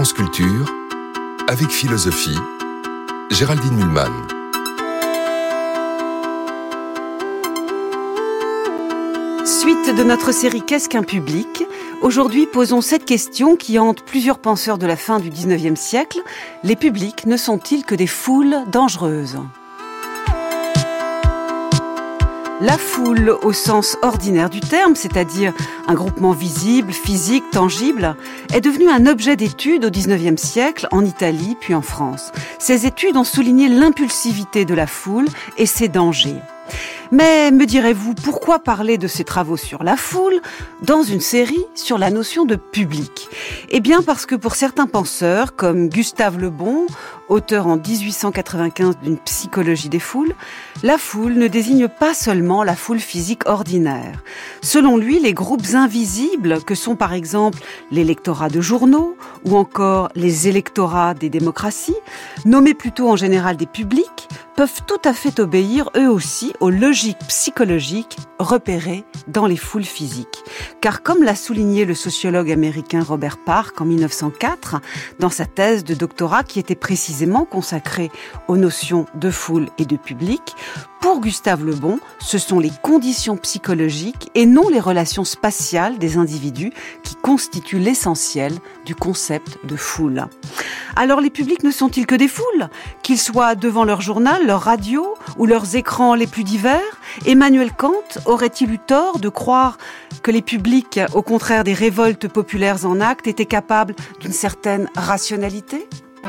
France Culture, avec philosophie, Géraldine Mühlmann. Suite de notre série Qu'est-ce qu'un public ? Aujourd'hui, posons cette question qui hante plusieurs penseurs de la fin du XIXe siècle. Les publics ne sont-ils que des foules dangereuses ? La foule, au sens ordinaire du terme, c'est-à-dire un groupement visible, physique, tangible, est devenue un objet d'étude au XIXe siècle en Italie puis en France. Ces études ont souligné l'impulsivité de la foule et ses dangers. Mais, me direz-vous, pourquoi parler de ces travaux sur la foule dans une série sur la notion de public ? Eh bien parce que pour certains penseurs, comme Gustave Le Bon, auteur en 1895 d'une psychologie des foules, la foule ne désigne pas seulement la foule physique ordinaire. Selon lui, les groupes invisibles, que sont par exemple l'électorat de journaux ou encore les électorats des démocraties, nommés plutôt en général des publics, peuvent tout à fait obéir eux aussi aux logiques psychologiques repérées dans les foules physiques. Car comme l'a souligné le sociologue américain Robert Park en 1904, dans sa thèse de doctorat qui était précisément consacrée aux notions de foule et de public, pour Gustave Le Bon, ce sont les conditions psychologiques et non les relations spatiales des individus qui constituent l'essentiel du concept de foule. Alors les publics ne sont-ils que des foules ? Qu'ils soient devant leur journal, leur radio ou leurs écrans les plus divers ? Emmanuel Kant aurait-il eu tort de croire que les publics, au contraire des révoltes populaires en acte, étaient capables d'une certaine rationalité ?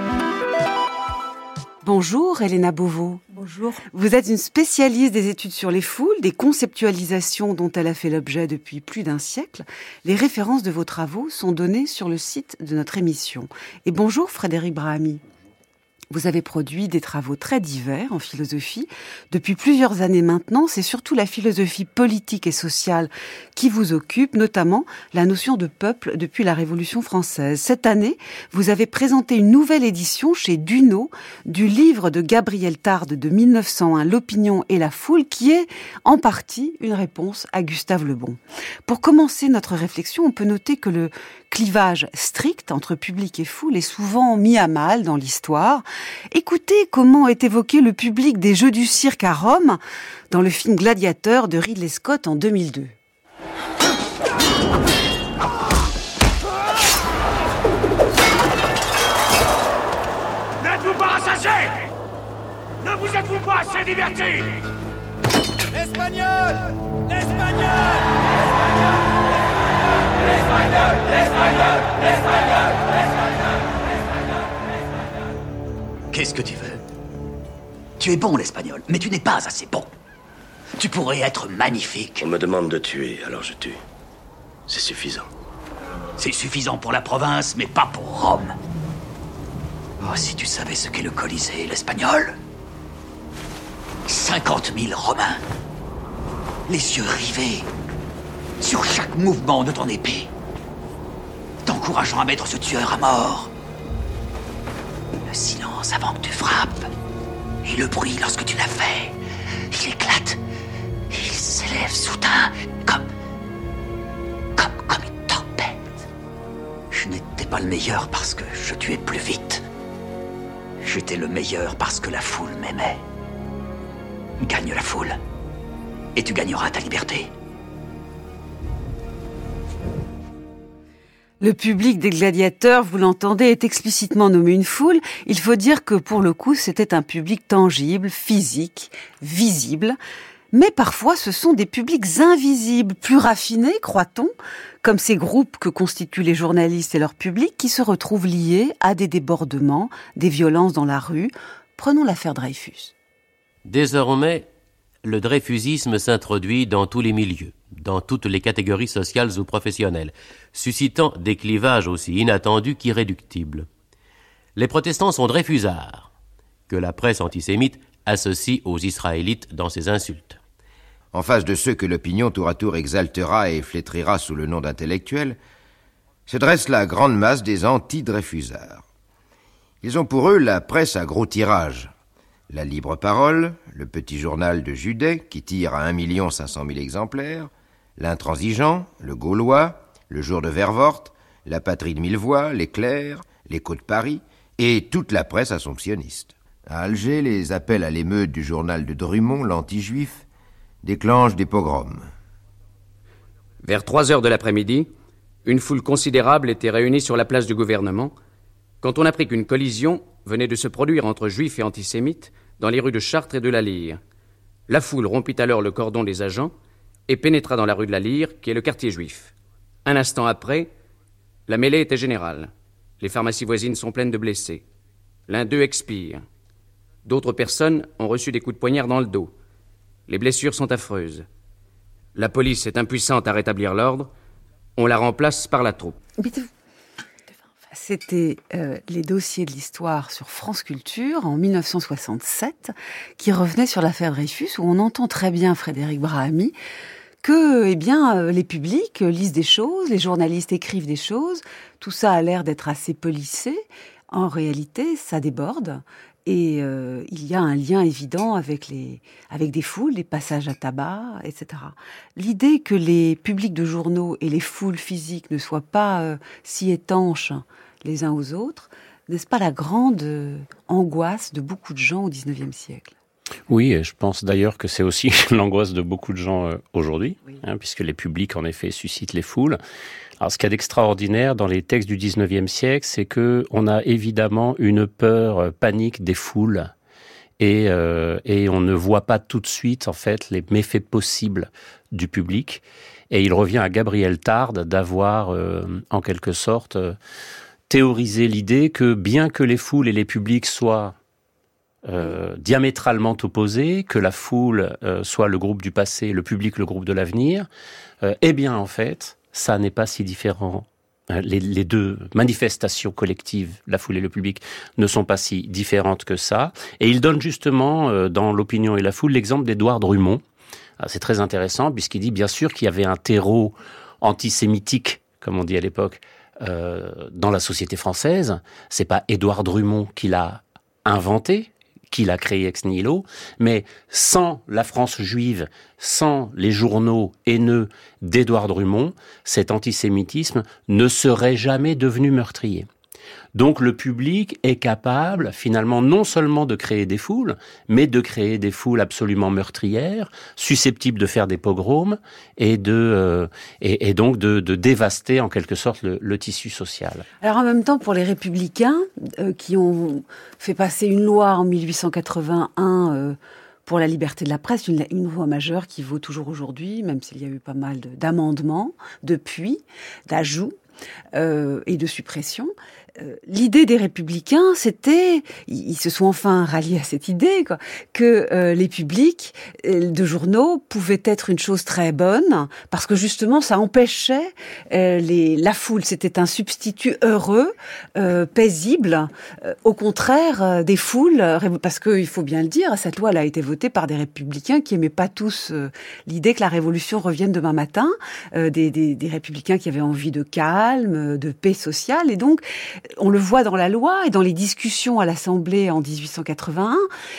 Bonjour Elena Beauveau. Bonjour. Vous êtes une spécialiste des études sur les foules, des conceptualisations dont elle a fait l'objet depuis plus d'un siècle. Les références de vos travaux sont données sur le site de notre émission. Et bonjour Frédéric Brahami. Vous avez produit des travaux très divers en philosophie. Depuis plusieurs années maintenant, c'est surtout la philosophie politique et sociale qui vous occupe, notamment la notion de peuple depuis la Révolution française. Cette année, vous avez présenté une nouvelle édition chez Duno du livre de Gabriel Tarde de 1901, L'opinion et la foule, qui est en partie une réponse à Gustave Le Bon. Pour commencer notre réflexion, on peut noter que le clivage strict entre public et foule est souvent mis à mal dans l'histoire. Écoutez comment est évoqué le public des Jeux du cirque à Rome dans le film Gladiateur de Ridley Scott en 2002. N'êtes-vous pas rassasiés ? Ne vous êtes-vous pas assez divertis ? L'espagnol ! L'espagnol ! L'espagnol ! L'espagnol ! L'espagnol ! Qu'est-ce que tu veux ? Tu es bon, l'espagnol, mais tu n'es pas assez bon. Tu pourrais être magnifique. On me demande de tuer, alors je tue. C'est suffisant. C'est suffisant pour la province, mais pas pour Rome. Oh, si tu savais ce qu'est le Colisée, l'espagnol. 50 000 Romains. Les yeux rivés sur chaque mouvement de ton épée, t'encourageant à mettre ce tueur à mort. Le silence avant que tu frappes, et le bruit lorsque tu l'as fait. Il éclate, et il s'élève soudain, comme une tempête. Je n'étais pas le meilleur parce que je tuais plus vite. J'étais le meilleur parce que la foule m'aimait. Gagne la foule, et tu gagneras ta liberté. Le public des gladiateurs, vous l'entendez, est explicitement nommé une foule. Il faut dire que pour le coup, c'était un public tangible, physique, visible. Mais parfois, ce sont des publics invisibles, plus raffinés, croit-on, comme ces groupes que constituent les journalistes et leur public, qui se retrouvent liés à des débordements, des violences dans la rue. Prenons l'affaire Dreyfus. Désormais, le dreyfusisme s'introduit dans tous les milieux, dans toutes les catégories sociales ou professionnelles, suscitant des clivages aussi inattendus qu'irréductibles. Les protestants sont dreyfusards, que la presse antisémite associe aux Israélites dans ses insultes. En face de ceux que l'opinion tour à tour exaltera et flétrira sous le nom d'intellectuels, se dresse la grande masse des anti-dreyfusards. Ils ont pour eux la presse à gros tirage, la libre parole, le petit journal de Judet qui tire à 1 500 000 exemplaires, l'intransigeant, le gaulois, le jour de Vervoort, la patrie de Millevoye, l'éclair, l'Écho de Paris et toute la presse assomptionniste. À Alger, les appels à l'émeute du journal de Drummond, l'anti-juif, déclenchent des pogroms. Vers 3h de l'après-midi, une foule considérable était réunie sur la place du gouvernement quand on apprit qu'une collision venait de se produire entre juifs et antisémites dans les rues de Chartres et de la Lyre. La foule rompit alors le cordon des agents et pénétra dans la rue de la Lyre, qui est le quartier juif. Un instant après, la mêlée était générale. Les pharmacies voisines sont pleines de blessés. L'un d'eux expire. D'autres personnes ont reçu des coups de poignard dans le dos. Les blessures sont affreuses. La police est impuissante à rétablir l'ordre. On la remplace par la troupe. C'était les dossiers de l'histoire sur France Culture en 1967 qui revenaient sur l'affaire Dreyfus, où on entend très bien Frédéric Brahami que les publics lisent des choses, les journalistes écrivent des choses, tout ça a l'air d'être assez policé. En réalité, ça déborde. Et il y a un lien évident avec des foules, des passages à tabac, etc. L'idée que les publics de journaux et les foules physiques ne soient pas si étanches les uns aux autres, n'est-ce pas la grande angoisse de beaucoup de gens au XIXe siècle ? Oui, et je pense d'ailleurs que c'est aussi l'angoisse de beaucoup de gens aujourd'hui, oui. Puisque les publics, en effet, suscitent les foules. Alors, ce qu'il y a d'extraordinaire dans les textes du XIXe siècle, c'est que on a évidemment une peur panique des foules et on ne voit pas tout de suite, en fait, les méfaits possibles du public. Et il revient à Gabriel Tarde d'avoir, en quelque sorte, théorisé l'idée que bien que les foules et les publics soient diamétralement opposés, que la foule soit le groupe du passé, le public le groupe de l'avenir, eh bien, en fait, ça n'est pas si différent. Les deux manifestations collectives, la foule et le public, ne sont pas si différentes que ça. Et il donne justement, dans l'opinion et la foule, l'exemple d'Édouard Drummond. Alors, c'est très intéressant, puisqu'il dit bien sûr qu'il y avait un terreau antisémitique, comme on dit à l'époque, dans la société française. C'est pas Édouard Drummond qui l'a inventé, qui l'a créé ex nihilo, mais sans la France juive, sans les journaux haineux d'Édouard Drummond, cet antisémitisme ne serait jamais devenu meurtrier. Donc le public est capable, finalement, non seulement de créer des foules, mais de créer des foules absolument meurtrières, susceptibles de faire des pogroms et donc de dévaster, en quelque sorte, le tissu social. Alors en même temps, pour les Républicains, qui ont fait passer une loi en 1881 pour la liberté de la presse, une loi majeure qui vaut toujours aujourd'hui, même s'il y a eu pas mal d'amendements depuis, d'ajouts et de suppressions. L'idée des Républicains, c'était, ils se sont enfin ralliés à cette idée, quoi, que les publics de journaux pouvaient être une chose très bonne, parce que justement, ça empêchait la foule. C'était un substitut heureux, paisible, au contraire des foules, parce que il faut bien le dire, cette loi elle a été votée par des Républicains qui aimaient pas tous l'idée que la Révolution revienne demain matin, des Républicains qui avaient envie de calme, de paix sociale, et donc on le voit dans la loi et dans les discussions à l'Assemblée en 1881.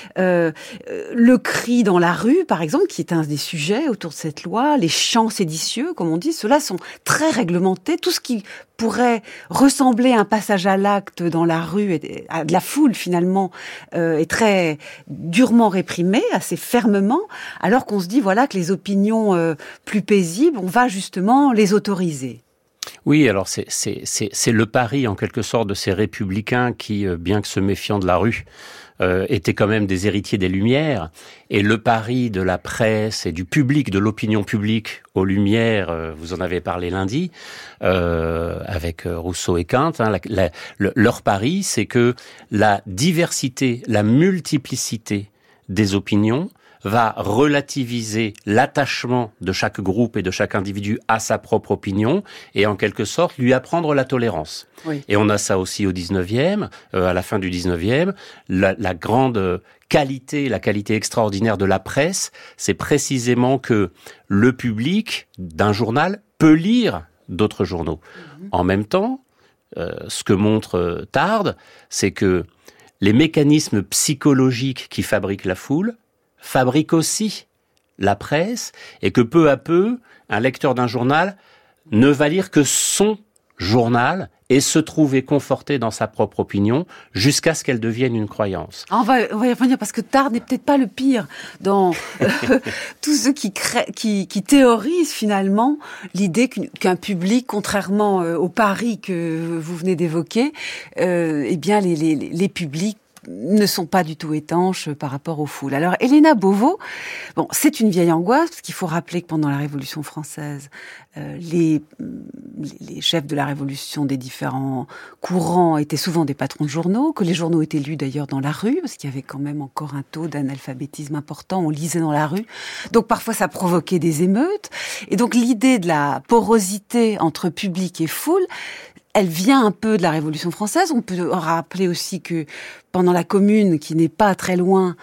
Le cri dans la rue, par exemple, qui est un des sujets autour de cette loi, les chants séditieux, comme on dit, ceux-là sont très réglementés. Tout ce qui pourrait ressembler à un passage à l'acte dans la rue, à de la foule finalement, est très durement réprimé, assez fermement, alors qu'on se dit voilà que les opinions plus paisibles, on va justement les autoriser. Oui, alors c'est le pari en quelque sorte de ces républicains qui, bien que se méfiant de la rue, étaient quand même des héritiers des Lumières. Et le pari de la presse et du public, de l'opinion publique aux Lumières, vous en avez parlé lundi, avec Rousseau et Kant, leur pari, c'est que la diversité, la multiplicité des opinions va relativiser l'attachement de chaque groupe et de chaque individu à sa propre opinion et en quelque sorte lui apprendre la tolérance. Oui. Et on a ça aussi au 19e, à la fin du 19e, la grande qualité, la qualité extraordinaire de la presse, c'est précisément que le public d'un journal peut lire d'autres journaux. En même temps, ce que montre Tarde, c'est que les mécanismes psychologiques qui fabriquent la foule fabrique aussi la presse et que peu à peu, un lecteur d'un journal ne va lire que son journal et se trouver conforté dans sa propre opinion jusqu'à ce qu'elle devienne une croyance. On va y revenir parce que Tard n'est peut-être pas le pire dans tous ceux qui théorisent finalement l'idée qu'un public, contrairement au Paris que vous venez d'évoquer, eh bien les publics ne sont pas du tout étanches par rapport aux foules. Alors, Elena Beauveau, bon, c'est une vieille angoisse, parce qu'il faut rappeler que pendant la Révolution française, les chefs de la Révolution des différents courants étaient souvent des patrons de journaux, que les journaux étaient lus d'ailleurs dans la rue, parce qu'il y avait quand même encore un taux d'analphabétisme important, on lisait dans la rue. Donc, parfois, ça provoquait des émeutes. Et donc, l'idée de la porosité entre public et foule, elle vient un peu de la Révolution française. On peut rappeler aussi que pendant la Commune, qui n'est pas très loin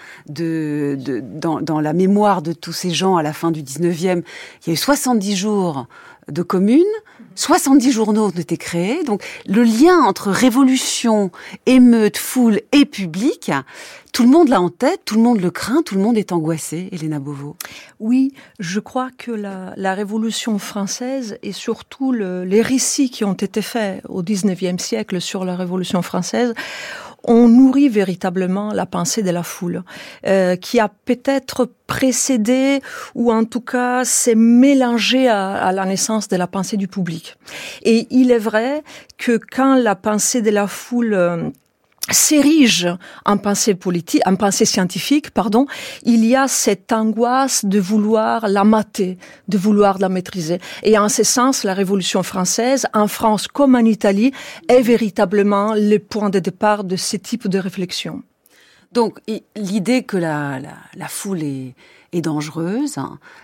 dans la mémoire de tous ces gens à la fin du 19e, il y a eu 70 jours de Commune, 70 journaux ont été créés. Donc le lien entre révolution, émeute, foule et public, tout le monde l'a en tête, tout le monde le craint, tout le monde est angoissé. Elena Beauveau. Oui, je crois que la Révolution française et surtout les récits qui ont été faits au 19e siècle sur la Révolution française ont nourri véritablement la pensée de la foule, qui a peut-être précédé ou en tout cas s'est mélangé à la naissance de la pensée du public. Et il est vrai que quand la pensée de la foule s'érige en pensée politique, en pensée scientifique, il y a cette angoisse de vouloir la mater, de vouloir la maîtriser. Et en ce sens, la Révolution française, en France comme en Italie, est véritablement le point de départ de ce type de réflexion. Donc, l'idée que la foule est dangereuse,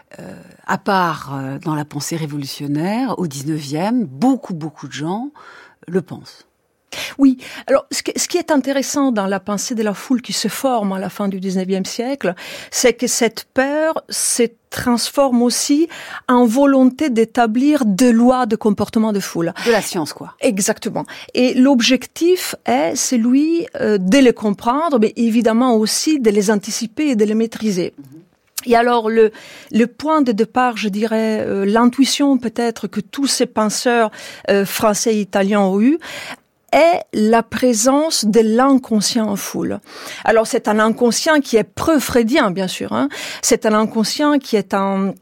à part dans la pensée révolutionnaire, au 19e, beaucoup de gens le pensent. Oui. Alors, ce qui est intéressant dans la pensée de la foule qui se forme à la fin du 19e siècle, c'est que cette peur se transforme aussi en volonté d'établir des lois de comportement de foule. De la science, quoi. Exactement. Et l'objectif est celui de les comprendre, mais évidemment aussi de les anticiper et de les maîtriser. Et alors, le point de départ, je dirais, l'intuition peut-être que tous ces penseurs français et italiens ont eu, est la présence de l'inconscient en foule. Alors, c'est un inconscient qui est pre-freudien, bien sûr. C'est un inconscient qui est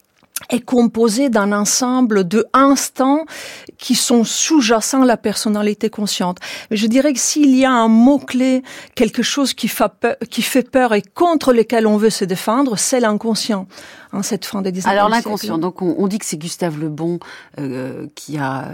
composé d'un ensemble de instants qui sont sous-jacents à la personnalité consciente. Mais je dirais que s'il y a un mot-clé, quelque chose qui fait peur et contre lequel on veut se défendre, c'est l'inconscient. Cette fin des 19e Alors, siècle. l'inconscient, donc on dit que c'est Gustave Le Bon qui a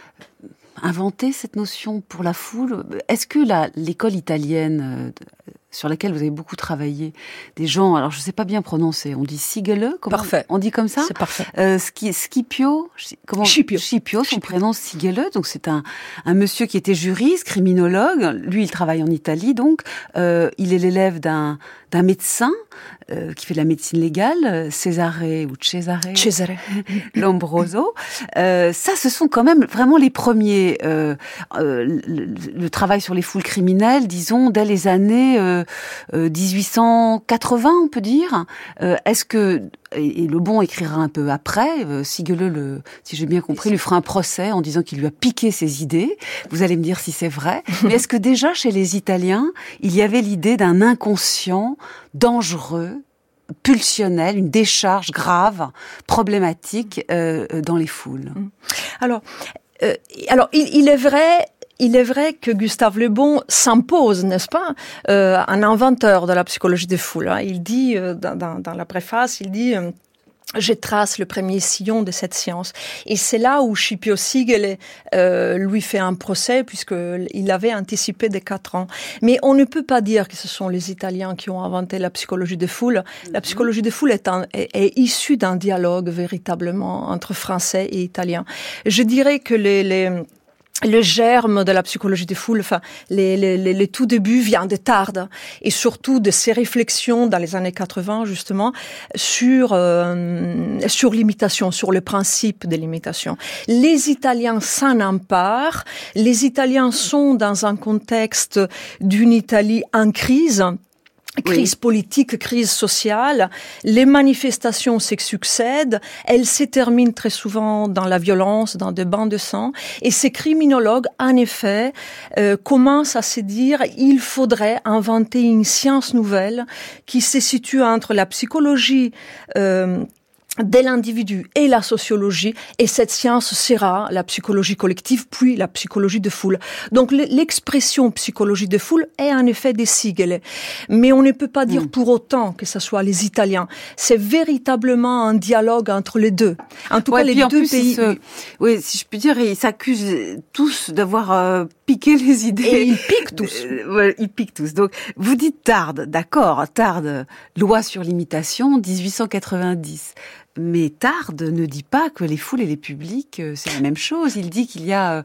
inventé cette notion pour la foule. Est-ce que l'école italienne sur laquelle vous avez beaucoup travaillé, des gens, alors je ne sais pas bien prononcer, on dit Sigele, parfait. On dit comme ça? C'est parfait. Scipio, Scipio, son prénom Sigele, donc c'est un monsieur qui était juriste, criminologue, lui il travaille en Italie, donc il est l'élève d'un médecin qui fait de la médecine légale, Cesare Lombroso. Ça, ce sont quand même vraiment les premiers. Le travail sur les foules criminelles, disons, dès les années 1880, on peut dire. Est-ce que et Le Bon écrira un peu après, Sigele, si j'ai bien compris, lui fera un procès en disant qu'il lui a piqué ses idées. Vous allez me dire si c'est vrai. Mais est-ce que déjà chez les Italiens, il y avait l'idée d'un inconscient dangereux, pulsionnel, une décharge grave, problématique dans les foules? Alors, il est vrai que Gustave Le Bon s'impose, n'est-ce pas, un inventeur de la psychologie des foules. Il dit, dans la préface, je trace le premier sillon de cette science. Et c'est là où Scipio Sigele lui fait un procès, puisqu'il avait anticipé de 4 ans. Mais on ne peut pas dire que ce sont les Italiens qui ont inventé la psychologie des foules. La psychologie des foules est issue d'un dialogue véritablement entre Français et Italiens. Je dirais que le germe de la psychologie des foules, les tout débuts vient de Tarde et surtout de ses réflexions dans les années 80 justement sur l'imitation, sur le principe de l'imitation. Les Italiens s'en emparent. Les Italiens sont dans un contexte d'une Italie en crise. Crise politique, crise sociale, les manifestations se succèdent, elles se terminent très souvent dans la violence, dans des bains de sang, et ces criminologues, en effet, commencent à se dire il faudrait inventer une science nouvelle qui se situe entre la psychologie de l'individu et la sociologie, et cette science sera la psychologie collective, puis la psychologie de foule. Donc l'expression psychologie de foule est en effet des sigles, mais on ne peut pas dire pour autant que ce soit les Italiens. C'est véritablement un dialogue entre les deux. En tout cas, les deux pays. Oui, si je puis dire, ils s'accusent tous d'avoir piqué les idées. Et ils piquent tous. Ils piquent tous. Donc, vous dites Tarde, d'accord, Tarde, loi sur l'imitation, 1890. Mais Tarde ne dit pas que les foules et les publics, c'est la même chose. Il dit qu'il y a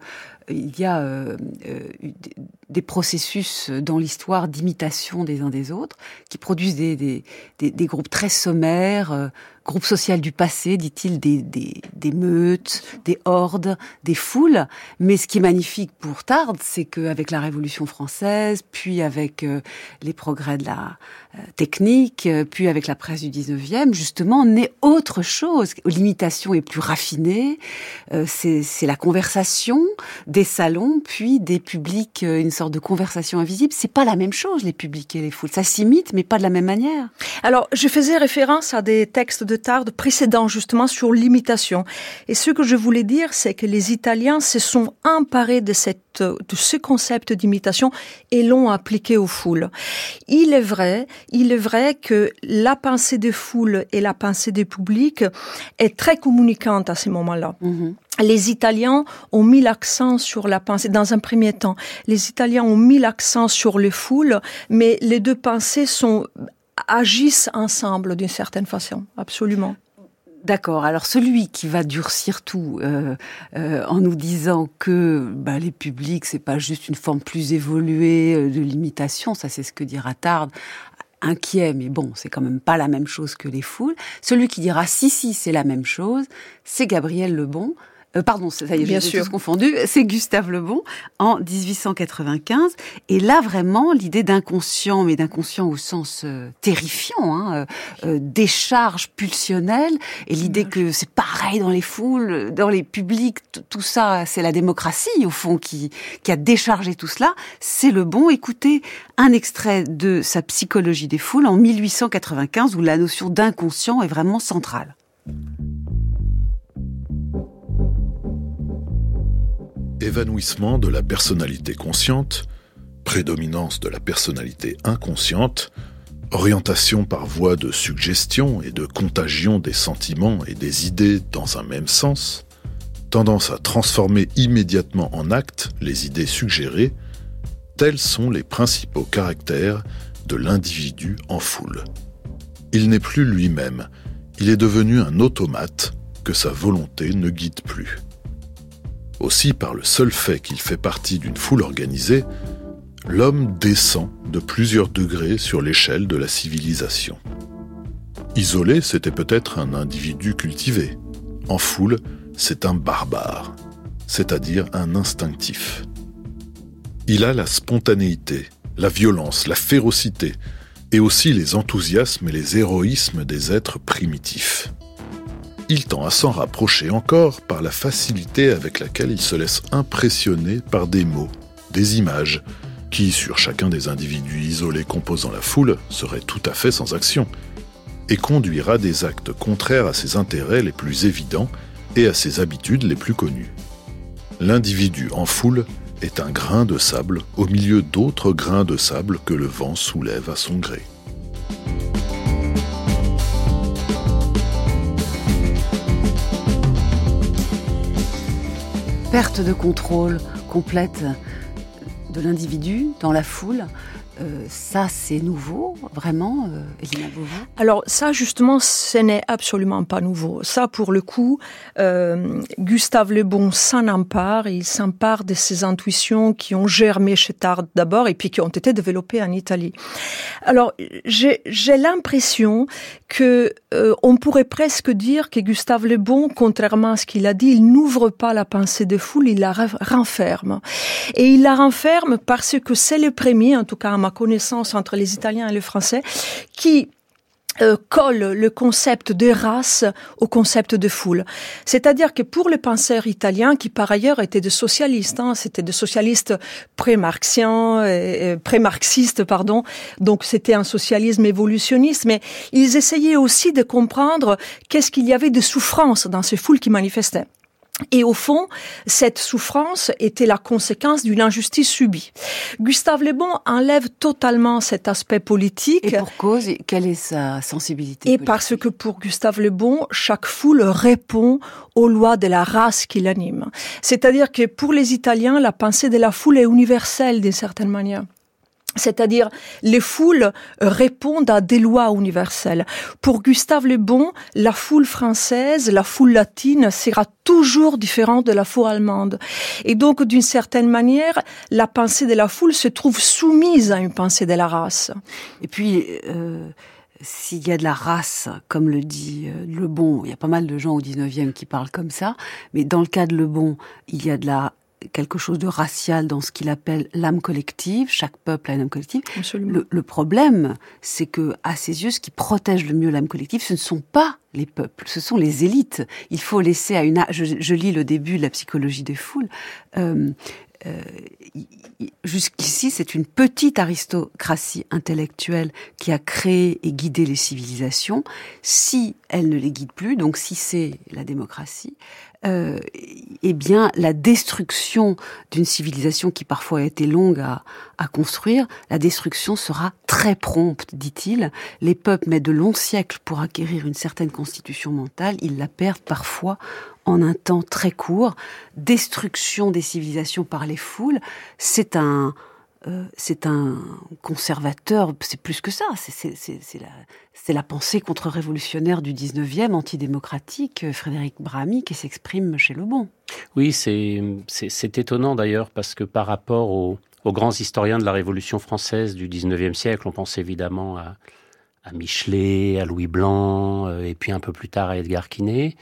des processus dans l'histoire d'imitation des uns des autres qui produisent des groupes très sommaires, groupes sociaux du passé, dit-il, des meutes, des hordes, des foules. Mais ce qui est magnifique pour Tarde, c'est qu'avec la Révolution française, puis avec les progrès de la technique, puis avec la presse du 19e, justement, naît autre chose. L'imitation est plus raffinée, c'est la conversation, des salons, puis des publics, une sorte de conversation invisible. C'est pas la même chose, les publics et les foules. Ça s'imite, mais pas de la même manière. Alors, je faisais référence à des textes de Tarde précédents, justement, sur l'imitation. Et ce que je voulais dire, c'est que les Italiens se sont emparés de ce concept d'imitation et l'ont appliqué aux foules. Il est vrai que la pensée des foules et la pensée des publics est très communicante à ces moments-là. Mm-hmm. Les Italiens ont mis l'accent sur la pensée, dans un premier temps. Les Italiens ont mis l'accent sur les foules, mais les deux pensées agissent ensemble d'une certaine façon, absolument. D'accord. Alors celui qui va durcir tout en nous disant que les publics c'est pas juste une forme plus évoluée de l'imitation, ça c'est ce que dira Tarde, inquiet, mais bon, c'est quand même pas la même chose que les foules. Celui qui dira si c'est la même chose, c'est Gabriel Le Bon. Pardon, ça y est, j'ai tous confondu. C'est Gustave Le Bon en 1895. Et là, vraiment, l'idée d'inconscient, mais d'inconscient au sens terrifiant, décharge pulsionnelle, et l'idée que c'est pareil dans les foules, dans les publics, tout ça, c'est la démocratie, au fond, qui a déchargé tout cela. C'est Le Bon. Écoutez un extrait de sa Psychologie des foules en 1895, où la notion d'inconscient est vraiment centrale. Évanouissement de la personnalité consciente, prédominance de la personnalité inconsciente, orientation par voie de suggestion et de contagion des sentiments et des idées dans un même sens, tendance à transformer immédiatement en actes les idées suggérées, tels sont les principaux caractères de l'individu en foule. Il n'est plus lui-même, il est devenu un automate que sa volonté ne guide plus. Aussi, par le seul fait qu'il fait partie d'une foule organisée, l'homme descend de plusieurs degrés sur l'échelle de la civilisation. Isolé, c'était peut-être un individu cultivé. En foule, c'est un barbare, c'est-à-dire un instinctif. Il a la spontanéité, la violence, la férocité, et aussi les enthousiasmes et les héroïsmes des êtres primitifs. Il tend à s'en rapprocher encore par la facilité avec laquelle il se laisse impressionner par des mots, des images, qui, sur chacun des individus isolés composant la foule, seraient tout à fait sans action, et conduire à des actes contraires à ses intérêts les plus évidents et à ses habitudes les plus connues. L'individu en foule est un grain de sable au milieu d'autres grains de sable que le vent soulève à son gré. Perte de contrôle complète de l'individu dans la foule, ça c'est nouveau, vraiment, Elina Beauveau? Alors ça justement, ce n'est absolument pas nouveau. Ça pour le coup, Gustave Le Bon s'en empare, et il s'empare de ces intuitions qui ont germé chez Tarde d'abord et puis qui ont été développées en Italie. Alors j'ai l'impression que on pourrait presque dire que Gustave Le Bon, contrairement à ce qu'il a dit, il n'ouvre pas la pensée de foule, il la renferme. Et il la renferme parce que c'est le premier, en tout cas à ma connaissance, entre les Italiens et les Français, qui colle le concept de race au concept de foule. C'est-à-dire que pour les penseurs italiens, qui par ailleurs étaient des socialistes, c'était des socialistes pré-marxistes, donc c'était un socialisme évolutionniste, mais ils essayaient aussi de comprendre qu'est-ce qu'il y avait de souffrance dans ces foules qui manifestaient. Et au fond, cette souffrance était la conséquence d'une injustice subie. Gustave Le Bon enlève totalement cet aspect politique. Et pour cause, quelle est sa sensibilité politique ? Et parce que pour Gustave Le Bon, chaque foule répond aux lois de la race qui l'anime. C'est-à-dire que pour les Italiens, la pensée de la foule est universelle d'une certaine manière. C'est-à-dire, les foules répondent à des lois universelles. Pour Gustave Le Bon, la foule française, la foule latine sera toujours différente de la foule allemande. Et donc, d'une certaine manière, la pensée de la foule se trouve soumise à une pensée de la race. Et puis, s'il y a de la race, comme le dit Le Bon, il y a pas mal de gens au 19e qui parlent comme ça, mais dans le cas de Le Bon, il y a quelque chose de racial dans ce qu'il appelle l'âme collective. Chaque peuple a une âme collective. Le problème, c'est que, à ses yeux, ce qui protège le mieux l'âme collective, ce ne sont pas les peuples, ce sont les élites. Il faut laisser à je lis le début de la psychologie des foules. Jusqu'ici, c'est une petite aristocratie intellectuelle qui a créé et guidé les civilisations. Si elle ne les guide plus, donc si c'est la démocratie, eh bien, la destruction d'une civilisation qui parfois a été longue à construire, la destruction sera très prompte, dit-il. Les peuples mettent de longs siècles pour acquérir une certaine constitution mentale. Ils la perdent parfois en un temps très court. Destruction des civilisations par les foules, c'est un conservateur, c'est plus que ça, c'est la pensée contre-révolutionnaire du 19e, antidémocratique, Frédéric Bramy, qui s'exprime chez Le Bon. Oui, c'est étonnant d'ailleurs, parce que par rapport aux grands historiens de la Révolution française du 19e siècle, on pense évidemment à Michelet, à Louis Blanc, et puis un peu plus tard à Edgar Quinet.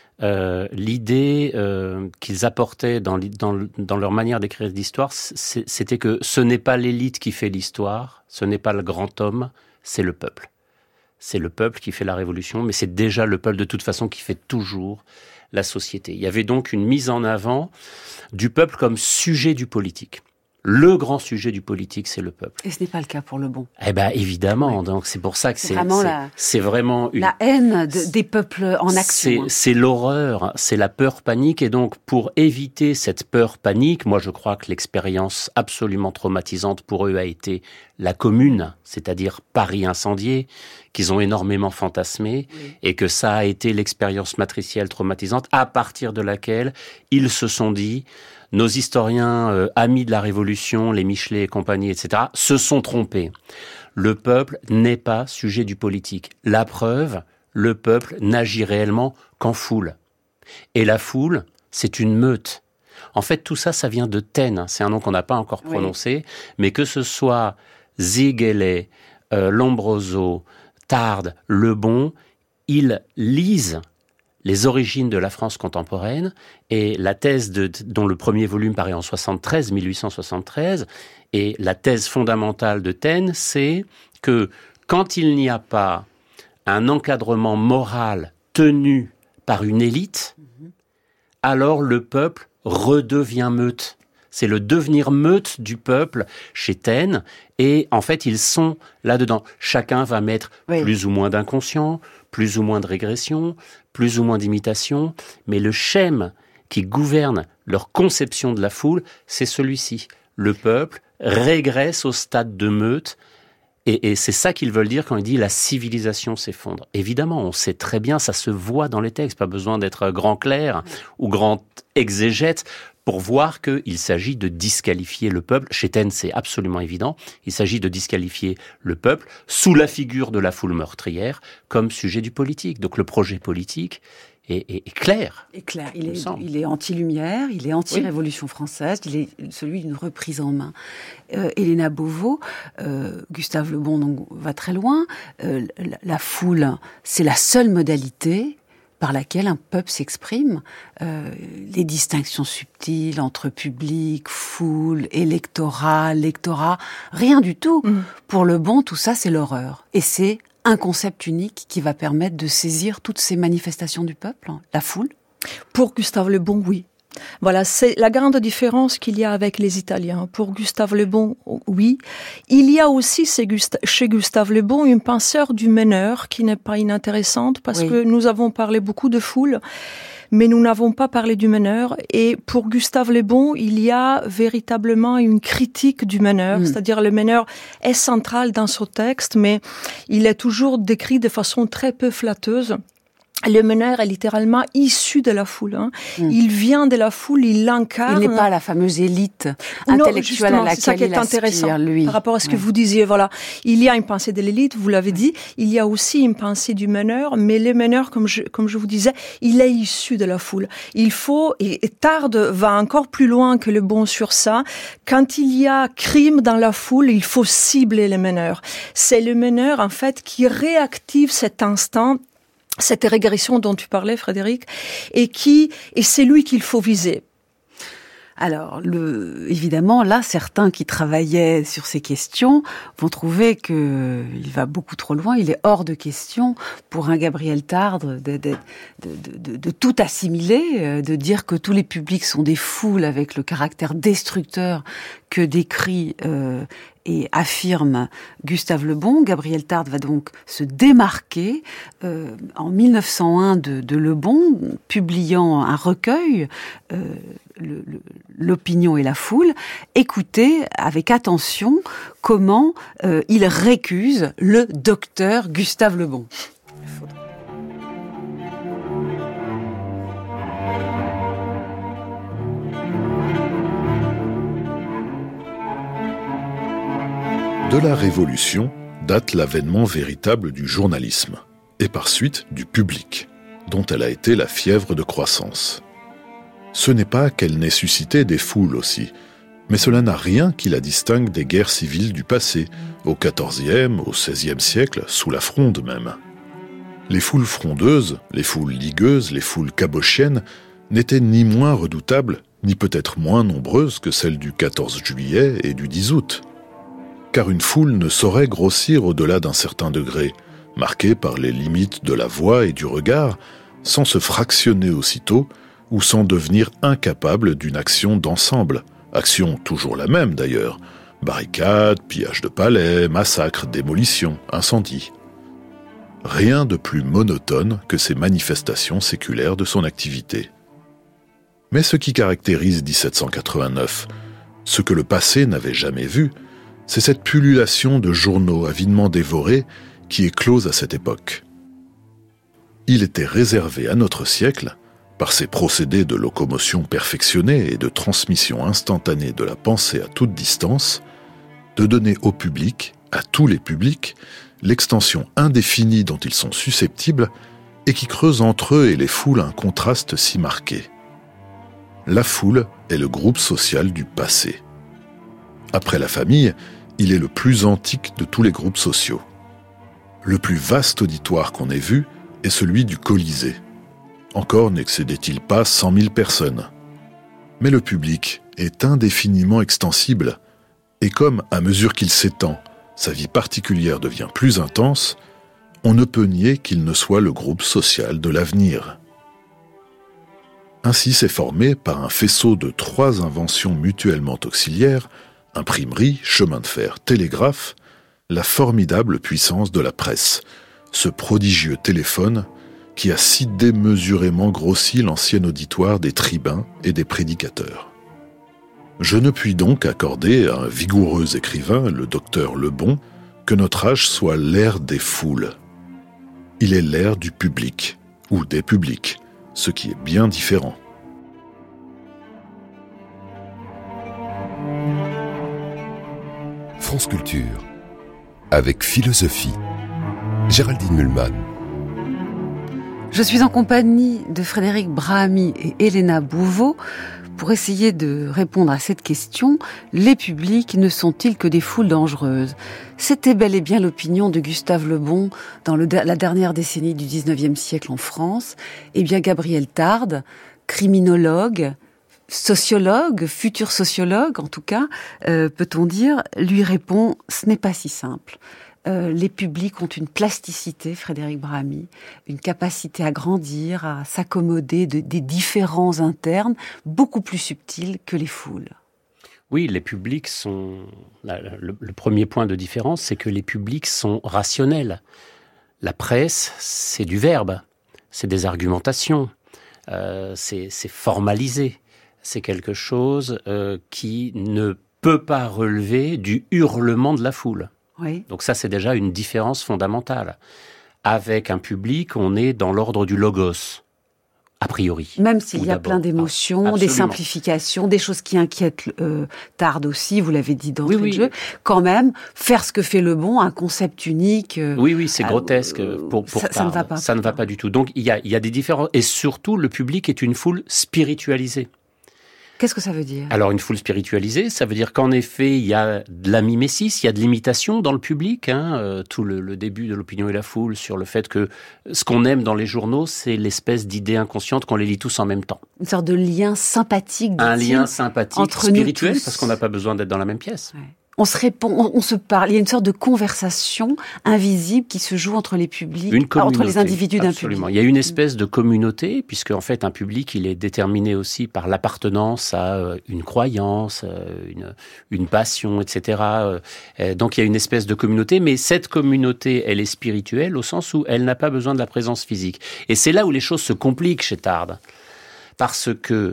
L'idée qu'ils apportaient dans leur manière d'écrire l'histoire, c'était que ce n'est pas l'élite qui fait l'histoire, ce n'est pas le grand homme, c'est le peuple. C'est le peuple qui fait la révolution, mais c'est déjà le peuple de toute façon qui fait toujours la société. Il y avait donc une mise en avant du peuple comme sujet du politique. Le grand sujet du politique, c'est le peuple. Et ce n'est pas le cas pour Le Bon. Eh ben évidemment, oui. Donc c'est pour ça que c'est vraiment la haine des peuples en action. C'est l'horreur, c'est la peur panique, et donc pour éviter cette peur panique, moi je crois que l'expérience absolument traumatisante pour eux a été la Commune, c'est-à-dire Paris incendié, qu'ils ont énormément fantasmé, oui. Et que ça a été l'expérience matricielle traumatisante à partir de laquelle ils se sont dit: nos historiens amis de la Révolution, les Michelet et compagnie, etc., se sont trompés. Le peuple n'est pas sujet du politique. La preuve, le peuple n'agit réellement qu'en foule. Et la foule, c'est une meute. En fait, tout ça, ça vient de Taine. C'est un nom qu'on n'a pas encore prononcé, oui. Mais que ce soit Ziegler, Lombroso, Tarde, Le Bon, ils lisent les origines de la France contemporaine, et la thèse dont le premier volume paraît en 1873, et la thèse fondamentale de Taine, c'est que quand il n'y a pas un encadrement moral tenu par une élite, alors le peuple redevient meute. C'est le devenir meute du peuple chez Taine, et en fait ils sont là-dedans. Chacun va mettre plus ou moins d'inconscient, plus ou moins de régression, plus ou moins d'imitation, mais le schème qui gouverne leur conception de la foule, c'est celui-ci. Le peuple régresse au stade de meute, et c'est ça qu'ils veulent dire quand ils disent la civilisation s'effondre. Évidemment, on sait très bien, ça se voit dans les textes, pas besoin d'être grand clerc ou grand exégète pour voir qu'il s'agit de disqualifier le peuple. Chez Taine, c'est absolument évident. Il s'agit de disqualifier le peuple sous la figure de la foule meurtrière comme sujet du politique. Donc le projet politique est clair. Est clair. Il est anti-lumière, il est anti-révolution française, il est celui d'une reprise en main. Helena Beauveau, Gustave Le Bon donc, va très loin. La foule, c'est la seule modalité par laquelle un peuple s'exprime. Les distinctions subtiles entre public, foule, électorat, lectorat, rien du tout. Pour Le Bon, tout ça, c'est l'horreur. Et c'est un concept unique qui va permettre de saisir toutes ces manifestations du peuple, la foule. Pour Gustave Le Bon, oui. Voilà, c'est la grande différence qu'il y a avec les Italiens. Pour Gustave Le Bon, oui. Il y a aussi chez Gustave Le Bon une penseur du meneur qui n'est pas inintéressante parce que nous avons parlé beaucoup de foule, mais nous n'avons pas parlé du meneur. Et pour Gustave Le Bon, il y a véritablement une critique du meneur, c'est-à-dire le meneur est central dans son texte, mais il est toujours décrit de façon très peu flatteuse. Le meneur est littéralement issu de la foule. Il vient de la foule, il l'incarne. Il n'est pas la fameuse élite intellectuelle à laquelle il aspire, lui. Par rapport à ce que vous disiez, voilà. Il y a une pensée de l'élite, vous l'avez dit. Il y a aussi une pensée du meneur, mais le meneur, comme je vous disais, il est issu de la foule. Il faut, et Tarde va encore plus loin que Le Bon sur ça. Quand il y a crime dans la foule, il faut cibler le meneur. C'est le meneur, en fait, qui réactive cet instant, cette régression dont tu parlais, Frédéric, et c'est lui qu'il faut viser. Alors, évidemment, là, certains qui travaillaient sur ces questions vont trouver que il va beaucoup trop loin. Il est hors de question pour un Gabriel Tarde de tout assimiler, de dire que tous les publics sont des foules avec le caractère destructeur que décrit et affirme Gustave Le Bon. Gabriel Tarde va donc se démarquer en 1901 de Le Bon, publiant un recueil, L'opinion et la foule. Écoutez avec attention comment il récuse le docteur Gustave Le Bon. De la Révolution date l'avènement véritable du journalisme, et par suite du public, dont elle a été la fièvre de croissance. Ce n'est pas qu'elle n'ait suscité des foules aussi, mais cela n'a rien qui la distingue des guerres civiles du passé, au XIVe, au XVIe siècle, sous la Fronde même. Les foules frondeuses, les foules ligueuses, les foules cabochiennes n'étaient ni moins redoutables, ni peut-être moins nombreuses que celles du 14 juillet et du 10 août. Car une foule ne saurait grossir au-delà d'un certain degré, marquée par les limites de la voix et du regard, sans se fractionner aussitôt ou sans devenir incapable d'une action d'ensemble, action toujours la même d'ailleurs, barricades, pillage de palais, massacres, démolitions, incendies. Rien de plus monotone que ces manifestations séculaires de son activité. Mais ce qui caractérise 1789, ce que le passé n'avait jamais vu, c'est cette pullulation de journaux avidement dévorés qui éclose à cette époque. Il était réservé à notre siècle, par ses procédés de locomotion perfectionnés et de transmission instantanée de la pensée à toute distance, de donner au public, à tous les publics, l'extension indéfinie dont ils sont susceptibles et qui creuse entre eux et les foules un contraste si marqué. La foule est le groupe social du passé. Après la famille, il est le plus antique de tous les groupes sociaux. Le plus vaste auditoire qu'on ait vu est celui du Colisée. Encore n'excédait-il pas 100 000 personnes. Mais le public est indéfiniment extensible, et comme, à mesure qu'il s'étend, sa vie particulière devient plus intense, on ne peut nier qu'il ne soit le groupe social de l'avenir. Ainsi s'est formé, par un faisceau de 3 inventions mutuellement auxiliaires, imprimerie, chemin de fer, télégraphe, la formidable puissance de la presse, ce prodigieux téléphone qui a si démesurément grossi l'ancien auditoire des tribuns et des prédicateurs. Je ne puis donc accorder à un vigoureux écrivain, le docteur Le Bon, que notre âge soit l'ère des foules. Il est l'ère du public, ou des publics, ce qui est bien différent. France Culture, avec philosophie. Géraldine Mühlmann. Je suis en compagnie de Frédéric Brahamy et Elena Bouveau Pour essayer de répondre à cette question, les publics ne sont-ils que des foules dangereuses ? C'était bel et bien l'opinion de Gustave Le Bon dans la dernière décennie du 19e siècle en France. Eh bien, Gabriel Tarde, criminologue, sociologue, futur sociologue en tout cas, peut-on dire, lui répond « ce n'est pas si simple ». Les publics ont une plasticité, Frédéric Bramy, une capacité à grandir, à s'accommoder des différends internes, beaucoup plus subtils que les foules. Oui, les publics sont... Le premier point de différence, c'est que les publics sont rationnels. La presse, c'est du verbe, c'est des argumentations, c'est formalisé. C'est quelque chose qui ne peut pas relever du hurlement de la foule. Oui. Donc ça, c'est déjà une différence fondamentale. Avec un public, on est dans l'ordre du logos, a priori. Même s'il y a plein d'émotions, des simplifications, des choses qui inquiètent Tarde aussi, vous l'avez dit d'entrée de jeu, quand même, faire ce que fait Le Bon, un concept unique... Oui, c'est grotesque pour Tarde. Ça ne va pas. Ça ne va pas du tout. Donc il y a des différences. Et surtout, le public est une foule spiritualisée. Qu'est-ce que ça veut dire ? Alors, une foule spiritualisée, ça veut dire qu'en effet, il y a de la mimésis, il y a de l'imitation dans le public. Tout le début de l'opinion et la foule sur le fait que ce qu'on aime dans les journaux, c'est l'espèce d'idée inconsciente qu'on les lit tous en même temps. Une sorte de lien sympathique. Un lien sympathique, entre spirituel, nous tous. parce qu'on n'a pas besoin d'être dans la même pièce. Ouais. On se répond, on se parle. Il y a une sorte de conversation invisible qui se joue entre les publics, entre les individus d'un public. Absolument. Il y a une espèce de communauté, puisque en fait un public, il est déterminé aussi par l'appartenance à une croyance, une passion, etc. Donc il y a une espèce de communauté, mais cette communauté, elle est spirituelle au sens où elle n'a pas besoin de la présence physique. Et c'est là où les choses se compliquent chez Tarde, parce que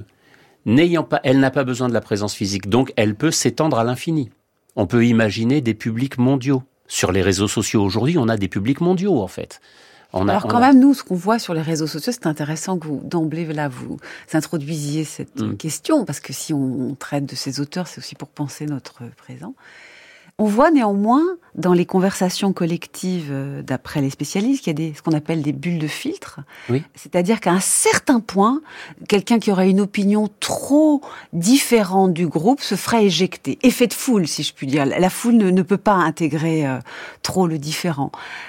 elle n'a pas besoin de la présence physique, donc elle peut s'étendre à l'infini. On peut imaginer des publics mondiaux. Sur les réseaux sociaux aujourd'hui, on a des publics mondiaux, en fait. Même, nous, ce qu'on voit sur les réseaux sociaux, c'est intéressant que vous, d'emblée, là, vous introduisiez cette question, parce que si on traite de ces auteurs, c'est aussi pour penser notre présent. On voit néanmoins, dans les conversations collectives d'après les spécialistes, qu'il y a ce qu'on appelle des bulles de filtre. Oui. C'est-à-dire qu'à un certain point, quelqu'un qui aurait une opinion trop différente du groupe se ferait éjecter. Effet de foule, si je puis dire. La foule ne peut pas intégrer trop le différent.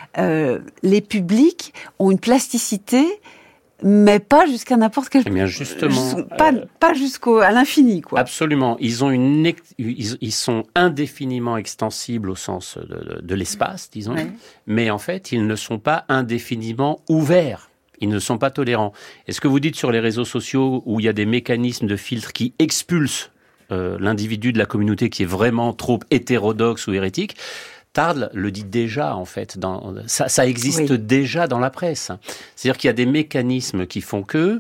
Les publics ont une plasticité, mais pas jusqu'à n'importe quel... Eh bien, justement... Pas jusqu'à l'infini, quoi. Absolument. Ils sont indéfiniment extensibles au sens de l'espace, disons. Ouais. Mais en fait, ils ne sont pas indéfiniment ouverts. Ils ne sont pas tolérants. Et ce que vous dites sur les réseaux sociaux, où il y a des mécanismes de filtre qui expulsent l'individu de la communauté qui est vraiment trop hétérodoxe ou hérétique, Tarde le dit déjà, en fait. Ça existe déjà dans la presse. C'est-à-dire qu'il y a des mécanismes qui font que...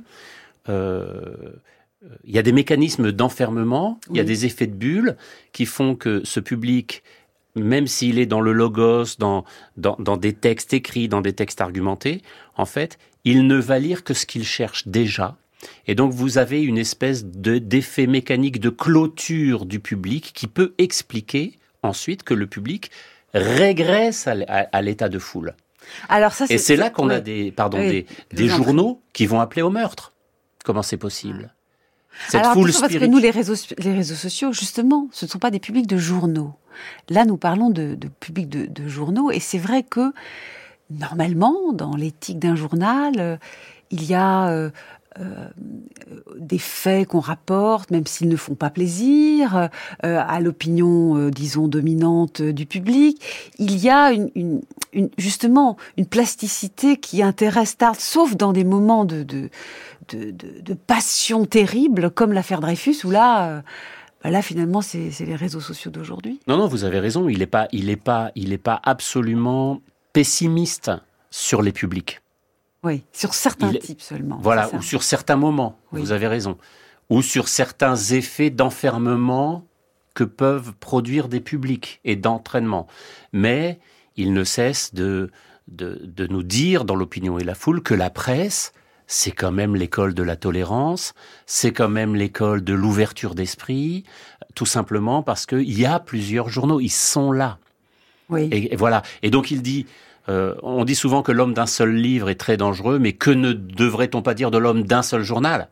il y a des mécanismes d'enfermement, il y a des effets de bulle qui font que ce public, même s'il est dans le logos, dans des textes écrits, dans des textes argumentés, en fait, il ne va lire que ce qu'il cherche déjà. Et donc, vous avez une espèce d'effet mécanique de clôture du public qui peut expliquer ensuite que le public régresse à l'état de foule. Alors ça, et c'est là qu'on a des journaux qui vont appeler au meurtre. Comment c'est possible ? Alors attention, parce que nous, les réseaux sociaux, justement, ce ne sont pas des publics de journaux. Là, nous parlons de publics de journaux, et c'est vrai que, normalement, dans l'éthique d'un journal, il y a... des faits qu'on rapporte, même s'ils ne font pas plaisir, à l'opinion, disons, dominante du public. Il y a justement une plasticité qui intéresse Tarde, sauf dans des moments de passion terrible, comme l'affaire Dreyfus, où là, finalement, c'est les réseaux sociaux d'aujourd'hui. Non, vous avez raison. Il est pas absolument pessimiste sur les publics. Oui, sur certains types seulement. Voilà, ou sur certains moments, vous avez raison. Ou sur certains effets d'enfermement que peuvent produire des publics et d'entraînement. Mais il ne cesse de nous dire, dans l'opinion et la foule, que la presse, c'est quand même l'école de la tolérance, c'est quand même l'école de l'ouverture d'esprit, tout simplement parce qu'il y a plusieurs journaux, ils sont là. Oui. Et voilà. Et donc il dit... on dit souvent que l'homme d'un seul livre est très dangereux, mais que ne devrait-on pas dire de l'homme d'un seul journal ?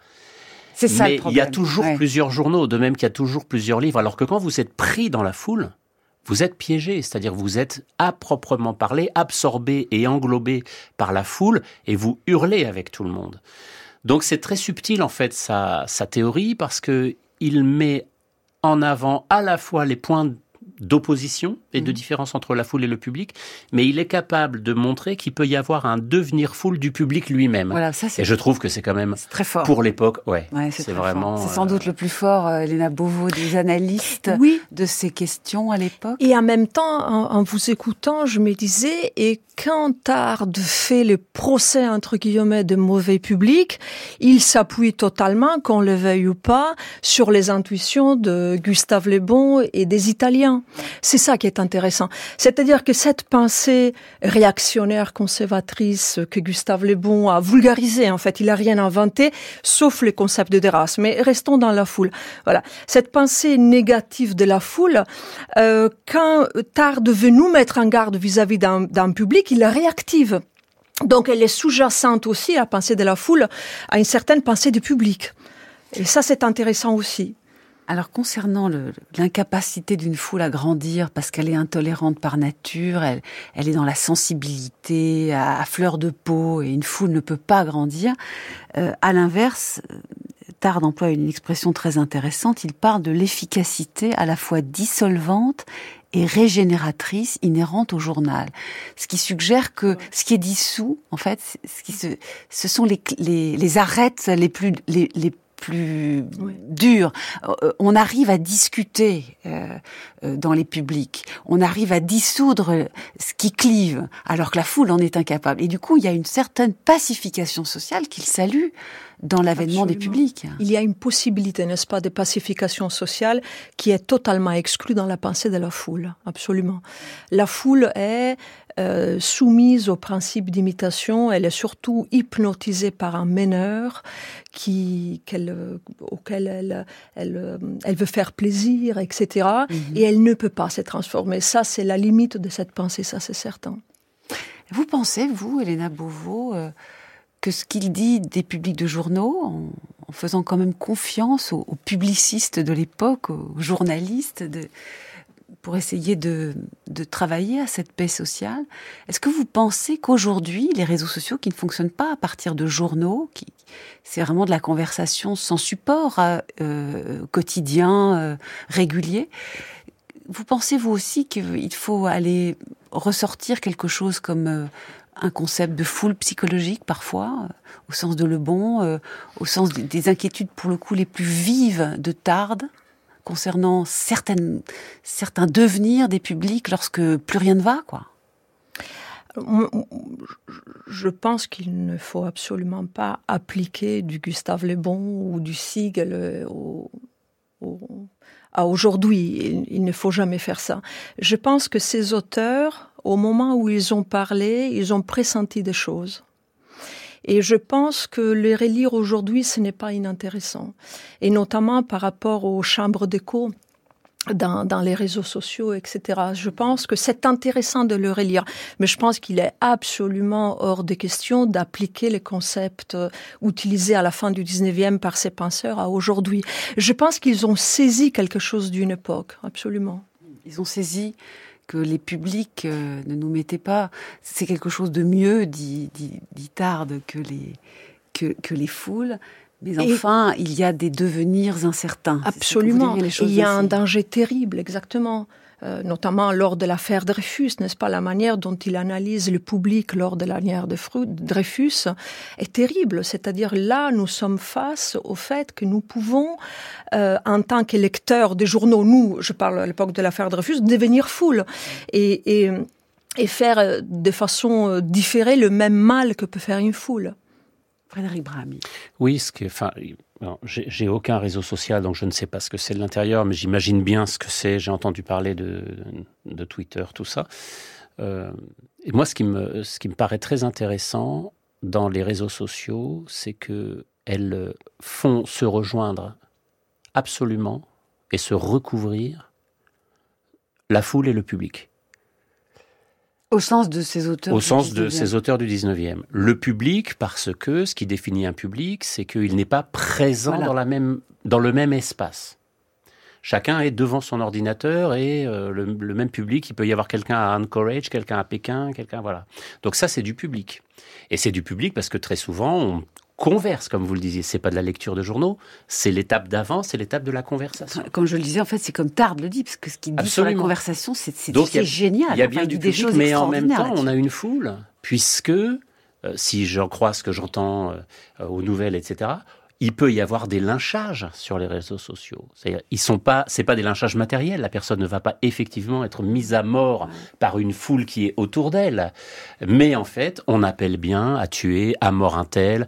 C'est ça mais le problème. il y a toujours plusieurs journaux, de même qu'il y a toujours plusieurs livres, alors que quand vous êtes pris dans la foule, vous êtes piégé, c'est-à-dire vous êtes à proprement parler absorbé et englobé par la foule et vous hurlez avec tout le monde. Donc c'est très subtil en fait sa théorie parce que il met en avant à la fois les points d'opposition et de différence entre la foule et le public, mais il est capable de montrer qu'il peut y avoir un devenir foule du public lui-même. Voilà, ça, c'est... Et je trouve que c'est quand même, très fort. Pour l'époque, c'est vraiment... C'est sans doute le plus fort, Elena Beauveau, des analystes de ces questions à l'époque. Et en même temps, en vous écoutant, je me disais, et quand Tarde fait le procès, entre guillemets, de mauvais public, il s'appuie totalement, qu'on le veuille ou pas, sur les intuitions de Gustave Le Bon et des Italiens. C'est ça qui est intéressant. C'est-à-dire que cette pensée réactionnaire, conservatrice que Gustave Le Bon a vulgarisée, en fait, il a rien inventé, sauf le concept de race. Mais restons dans la foule. Voilà. Cette pensée négative de la foule, quand Tarde veut nous mettre en garde vis-à-vis d'un public, il la réactive. Donc elle est sous-jacente aussi, la pensée de la foule, à une certaine pensée du public. Et ça, c'est intéressant aussi. Alors, concernant l'incapacité d'une foule à grandir parce qu'elle est intolérante par nature, elle est dans la sensibilité, à fleur de peau, et une foule ne peut pas grandir. À l'inverse, Tarde emploie une expression très intéressante. Il parle de l'efficacité à la fois dissolvante et régénératrice inhérente au journal. Ce qui suggère que ce qui est dissous, en fait, ce sont les arêtes les plus dures. On arrive à discuter dans les publics. On arrive à dissoudre ce qui clive, alors que la foule en est incapable. Et du coup, il y a une certaine pacification sociale qu'il salue dans l'avènement des publics. Il y a une possibilité, n'est-ce pas, de pacification sociale qui est totalement exclue dans la pensée de la foule. Absolument. La foule est soumise au principe d'imitation. Elle est surtout hypnotisée par un meneur auquel elle veut faire plaisir, etc. Et elle ne peut pas se transformer. Ça, c'est la limite de cette pensée, ça, c'est certain. Vous pensez, vous, Elena Beauveau, que ce qu'il dit des publics de journaux, en faisant quand même confiance aux publicistes de l'époque, aux journalistes, pour essayer de travailler à cette paix sociale, est-ce que vous pensez qu'aujourd'hui, les réseaux sociaux qui ne fonctionnent pas à partir de journaux, c'est vraiment de la conversation sans support quotidien, régulier, vous pensez vous aussi qu'il faut aller ressortir quelque chose comme un concept de foule psychologique parfois, au sens de Le Bon, au sens des inquiétudes pour le coup les plus vives de Tarde, concernant certains devenirs des publics lorsque plus rien ne va, quoi. Je pense qu'il ne faut absolument pas appliquer du Gustave Le Bon ou du Siegel à aujourd'hui. Il ne faut jamais faire ça. Je pense que ces auteurs, au moment où ils ont parlé, ils ont pressenti des choses. Et je pense que les relire aujourd'hui, ce n'est pas inintéressant. Et notamment par rapport aux chambres d'écho dans les réseaux sociaux, etc. Je pense que c'est intéressant de le relire. Mais je pense qu'il est absolument hors de question d'appliquer les concepts utilisés à la fin du 19e par ces penseurs à aujourd'hui. Je pense qu'ils ont saisi quelque chose d'une époque, absolument. Ils ont saisi que les publics ne nous mettaient pas... C'est quelque chose de mieux, dit Tarde, que les foules. Mais enfin, il y a des devenirs incertains. Absolument. Il y a un danger terrible, exactement. Notamment lors de l'affaire Dreyfus, n'est-ce pas? La manière dont il analyse le public lors de l'affaire Dreyfus est terrible. C'est-à-dire là, nous sommes face au fait que nous pouvons, en tant que lecteurs des journaux, nous, je parle à l'époque de l'affaire Dreyfus, devenir foule et faire de façon différée le même mal que peut faire une foule. Frédéric Brahamy. Oui, j'ai aucun réseau social, donc je ne sais pas ce que c'est de l'intérieur, mais j'imagine bien ce que c'est. J'ai entendu parler de Twitter, tout ça. Et moi, ce qui me paraît très intéressant dans les réseaux sociaux, c'est qu'elles font se rejoindre absolument et se recouvrir la foule et le public. Au sens de ces auteurs. Au sens de ces auteurs du 19e. Le public, parce que ce qui définit un public, c'est qu'il n'est pas présent dans le même espace. Chacun est devant son ordinateur et le même public, il peut y avoir quelqu'un à Anchorage, quelqu'un à Pékin, voilà. Donc ça, c'est du public. Et c'est du public parce que très souvent, on converse, comme vous le disiez. C'est pas de la lecture de journaux, c'est l'étape d'avant, c'est l'étape de la conversation. Comme je le disais, en fait, c'est comme Tarde le dit, parce que ce qu'il dit sur la conversation, c'est génial. Il y a bien du public, mais en même temps, on a une foule, puisque, si j'en crois ce que j'entends aux nouvelles, etc., il peut y avoir des lynchages sur les réseaux sociaux. C'est-à-dire, c'est pas des lynchages matériels. La personne ne va pas effectivement être mise à mort par une foule qui est autour d'elle. Mais en fait, on appelle bien à tuer, à mort un tel.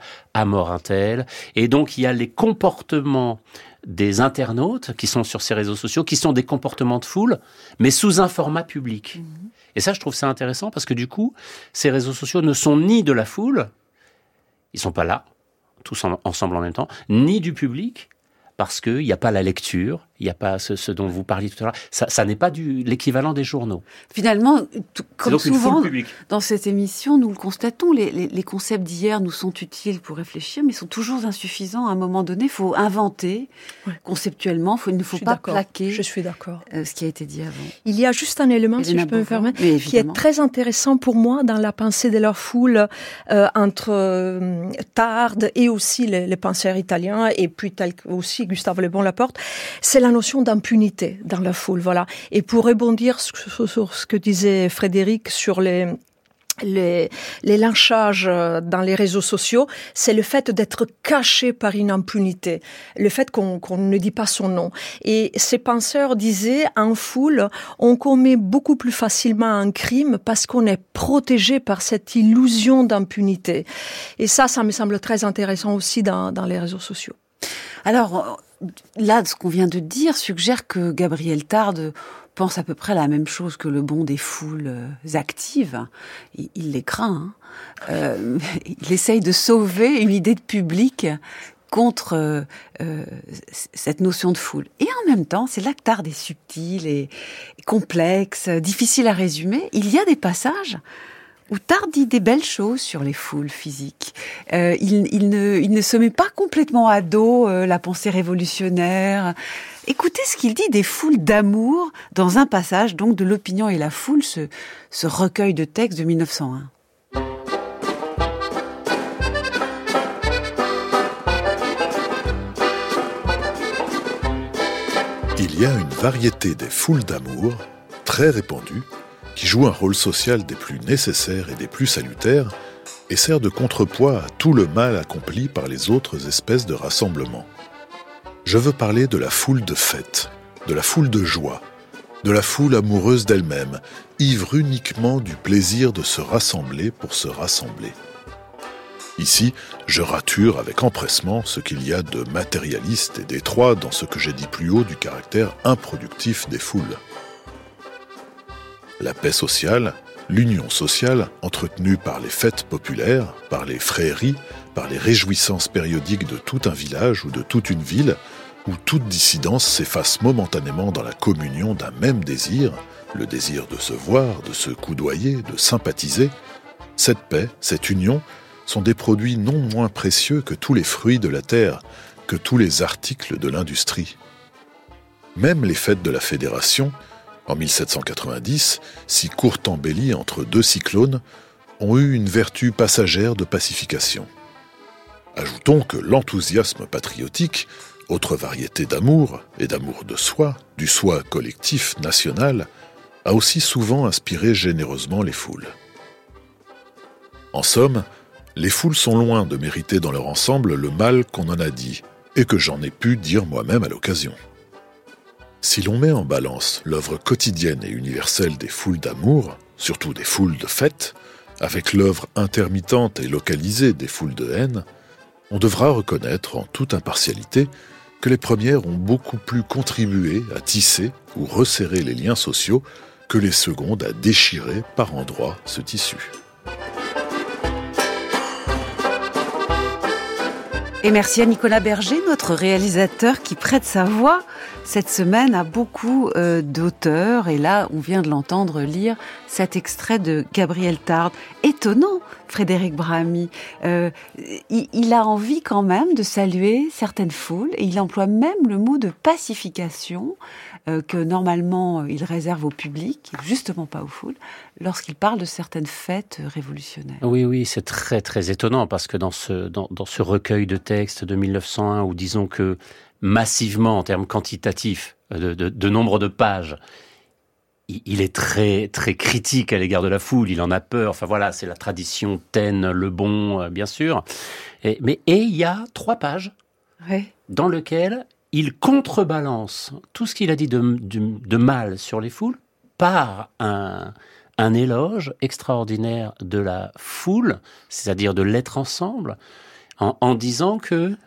Et donc, il y a les comportements des internautes qui sont sur ces réseaux sociaux, qui sont des comportements de foule, mais sous un format public. Et ça, je trouve ça intéressant parce que du coup, ces réseaux sociaux ne sont ni de la foule, ils sont pas là, tous ensemble en même temps, ni du public, parce qu'il n'y a pas la lecture, il n'y a pas ce dont vous parliez tout à l'heure. Ça n'est pas l'équivalent des journaux. Finalement, comme souvent, dans cette émission, nous le constatons, les concepts d'hier nous sont utiles pour réfléchir, mais sont toujours insuffisants. À un moment donné, il faut inventer conceptuellement, il ne faut pas plaquer. Je suis d'accord. Ce qui a été dit avant. Il y a juste un élément, si je peux me permettre, qui est très intéressant pour moi dans la pensée de leur foule, entre Tarde et aussi les penseurs italiens, et puis aussi Gustave Le Bon Laporte, c'est la notion d'impunité dans la foule, voilà. Et pour rebondir sur ce que disait Frédéric sur les lynchages dans les réseaux sociaux, c'est le fait d'être caché par une impunité, le fait qu'on ne dit pas son nom. Et ces penseurs disaient, en foule, on commet beaucoup plus facilement un crime parce qu'on est protégé par cette illusion d'impunité. Et ça me semble très intéressant aussi dans les réseaux sociaux. Alors, là, ce qu'on vient de dire suggère que Gabriel Tarde pense à peu près la même chose que le bon des foules actives. Il les craint. Il essaye de sauver une idée de public contre cette notion de foule. Et en même temps, c'est là que Tarde est subtil et complexe, difficile à résumer. Il y a des passages où Tarde dit des belles choses sur les foules physiques. Il ne se met pas complètement à dos la pensée révolutionnaire. Écoutez ce qu'il dit des foules d'amour dans un passage donc de l'Opinion et la foule, ce recueil de textes de 1901. Il y a une variété des foules d'amour, très répandues, qui joue un rôle social des plus nécessaires et des plus salutaires, et sert de contrepoids à tout le mal accompli par les autres espèces de rassemblements. Je veux parler de la foule de fête, de la foule de joie, de la foule amoureuse d'elle-même, ivre uniquement du plaisir de se rassembler pour se rassembler. Ici, je rature avec empressement ce qu'il y a de matérialiste et d'étroit dans ce que j'ai dit plus haut du caractère improductif des foules. La paix sociale, l'union sociale, entretenue par les fêtes populaires, par les frairies, par les réjouissances périodiques de tout un village ou de toute une ville, où toute dissidence s'efface momentanément dans la communion d'un même désir, le désir de se voir, de se coudoyer, de sympathiser, cette paix, cette union, sont des produits non moins précieux que tous les fruits de la terre, que tous les articles de l'industrie. Même les fêtes de la Fédération, en 1790, si court embellies entre deux cyclones, ont eu une vertu passagère de pacification. Ajoutons que l'enthousiasme patriotique, autre variété d'amour et d'amour de soi, du soi collectif national, a aussi souvent inspiré généreusement les foules. En somme, les foules sont loin de mériter dans leur ensemble le mal qu'on en a dit, et que j'en ai pu dire moi-même à l'occasion. Si l'on met en balance l'œuvre quotidienne et universelle des foules d'amour, surtout des foules de fête, avec l'œuvre intermittente et localisée des foules de haine, on devra reconnaître en toute impartialité que les premières ont beaucoup plus contribué à tisser ou resserrer les liens sociaux que les secondes à déchirer par endroits ce tissu. Et merci à Nicolas Berger, notre réalisateur qui prête sa voix cette semaine à beaucoup d'auteurs. Et là, on vient de l'entendre lire cet extrait de Gabriel Tarde. Étonnant, Frédéric Brahamy. Il a envie quand même de saluer certaines foules et il emploie même le mot de pacification que normalement il réserve au public, justement pas aux foules, lorsqu'il parle de certaines fêtes révolutionnaires. Oui, c'est très très étonnant parce que dans ce recueil de textes de 1901, où disons que massivement en termes quantitatifs, de nombre de pages, il est très très critique à l'égard de la foule, il en a peur, enfin voilà, c'est la tradition Taine, Le Bon, bien sûr. Et il y a 3 pages dans lesquelles il contrebalance tout ce qu'il a dit de mal sur les foules par un éloge extraordinaire de la foule, c'est-à-dire de l'être ensemble, en disant que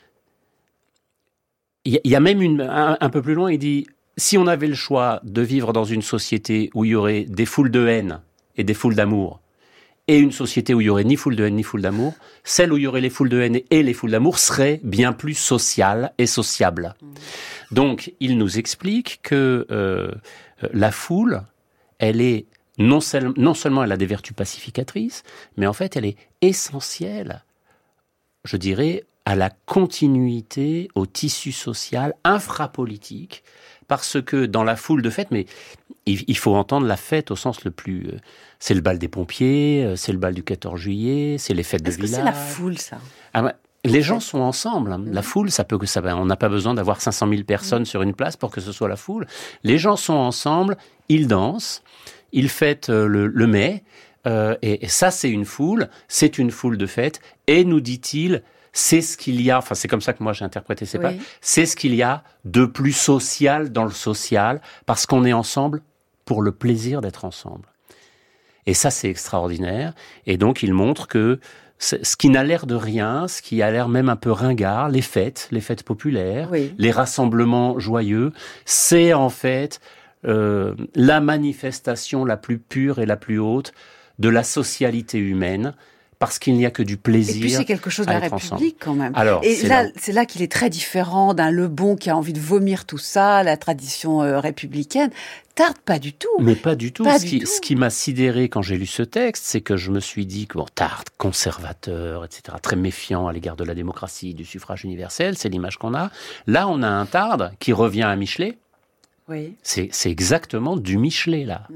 il y a même un peu plus loin, il dit: si on avait le choix de vivre dans une société où il y aurait des foules de haine et des foules d'amour, et une société où il y aurait ni foule de haine ni foule d'amour, celle où il y aurait les foules de haine et les foules d'amour serait bien plus sociale et sociable. Donc, il nous explique que la foule, elle est non seulement elle a des vertus pacificatrices, mais en fait, elle est essentielle, je dirais, à la continuité, au tissu social, infrapolitique, parce que dans la foule de fêtes, mais il faut entendre la fête au sens le plus... c'est le bal des pompiers, c'est le bal du 14 juillet, c'est les fêtes de village. Est-ce que c'est la foule, ça ? Les gens sont ensemble. La foule, on n'a pas besoin d'avoir 500 000 personnes sur une place pour que ce soit la foule. Les gens sont ensemble, ils dansent, ils fêtent le mai, et ça, c'est une foule de fête, et nous dit-il... c'est ce qu'il y a, enfin c'est comme ça que moi j'ai interprété ces pages, c'est ce qu'il y a de plus social dans le social, parce qu'on est ensemble pour le plaisir d'être ensemble. Et ça c'est extraordinaire, et donc il montre que ce qui n'a l'air de rien, ce qui a l'air même un peu ringard, les fêtes populaires, les rassemblements joyeux, c'est en fait la manifestation la plus pure et la plus haute de la socialité humaine, parce qu'il n'y a que du plaisir. Et puis c'est quelque chose de la République ensemble. Quand même. Alors, c'est là qu'il est très différent d'un Le Bon qui a envie de vomir tout ça, la tradition républicaine. Tarde, pas du tout. Mais pas du tout. Ce qui m'a sidéré quand j'ai lu ce texte, c'est que je me suis dit que Tarde, conservateur, etc., très méfiant à l'égard de la démocratie, du suffrage universel, c'est l'image qu'on a. Là, on a un Tarde qui revient à Michelet. Oui. C'est exactement du Michelet, là.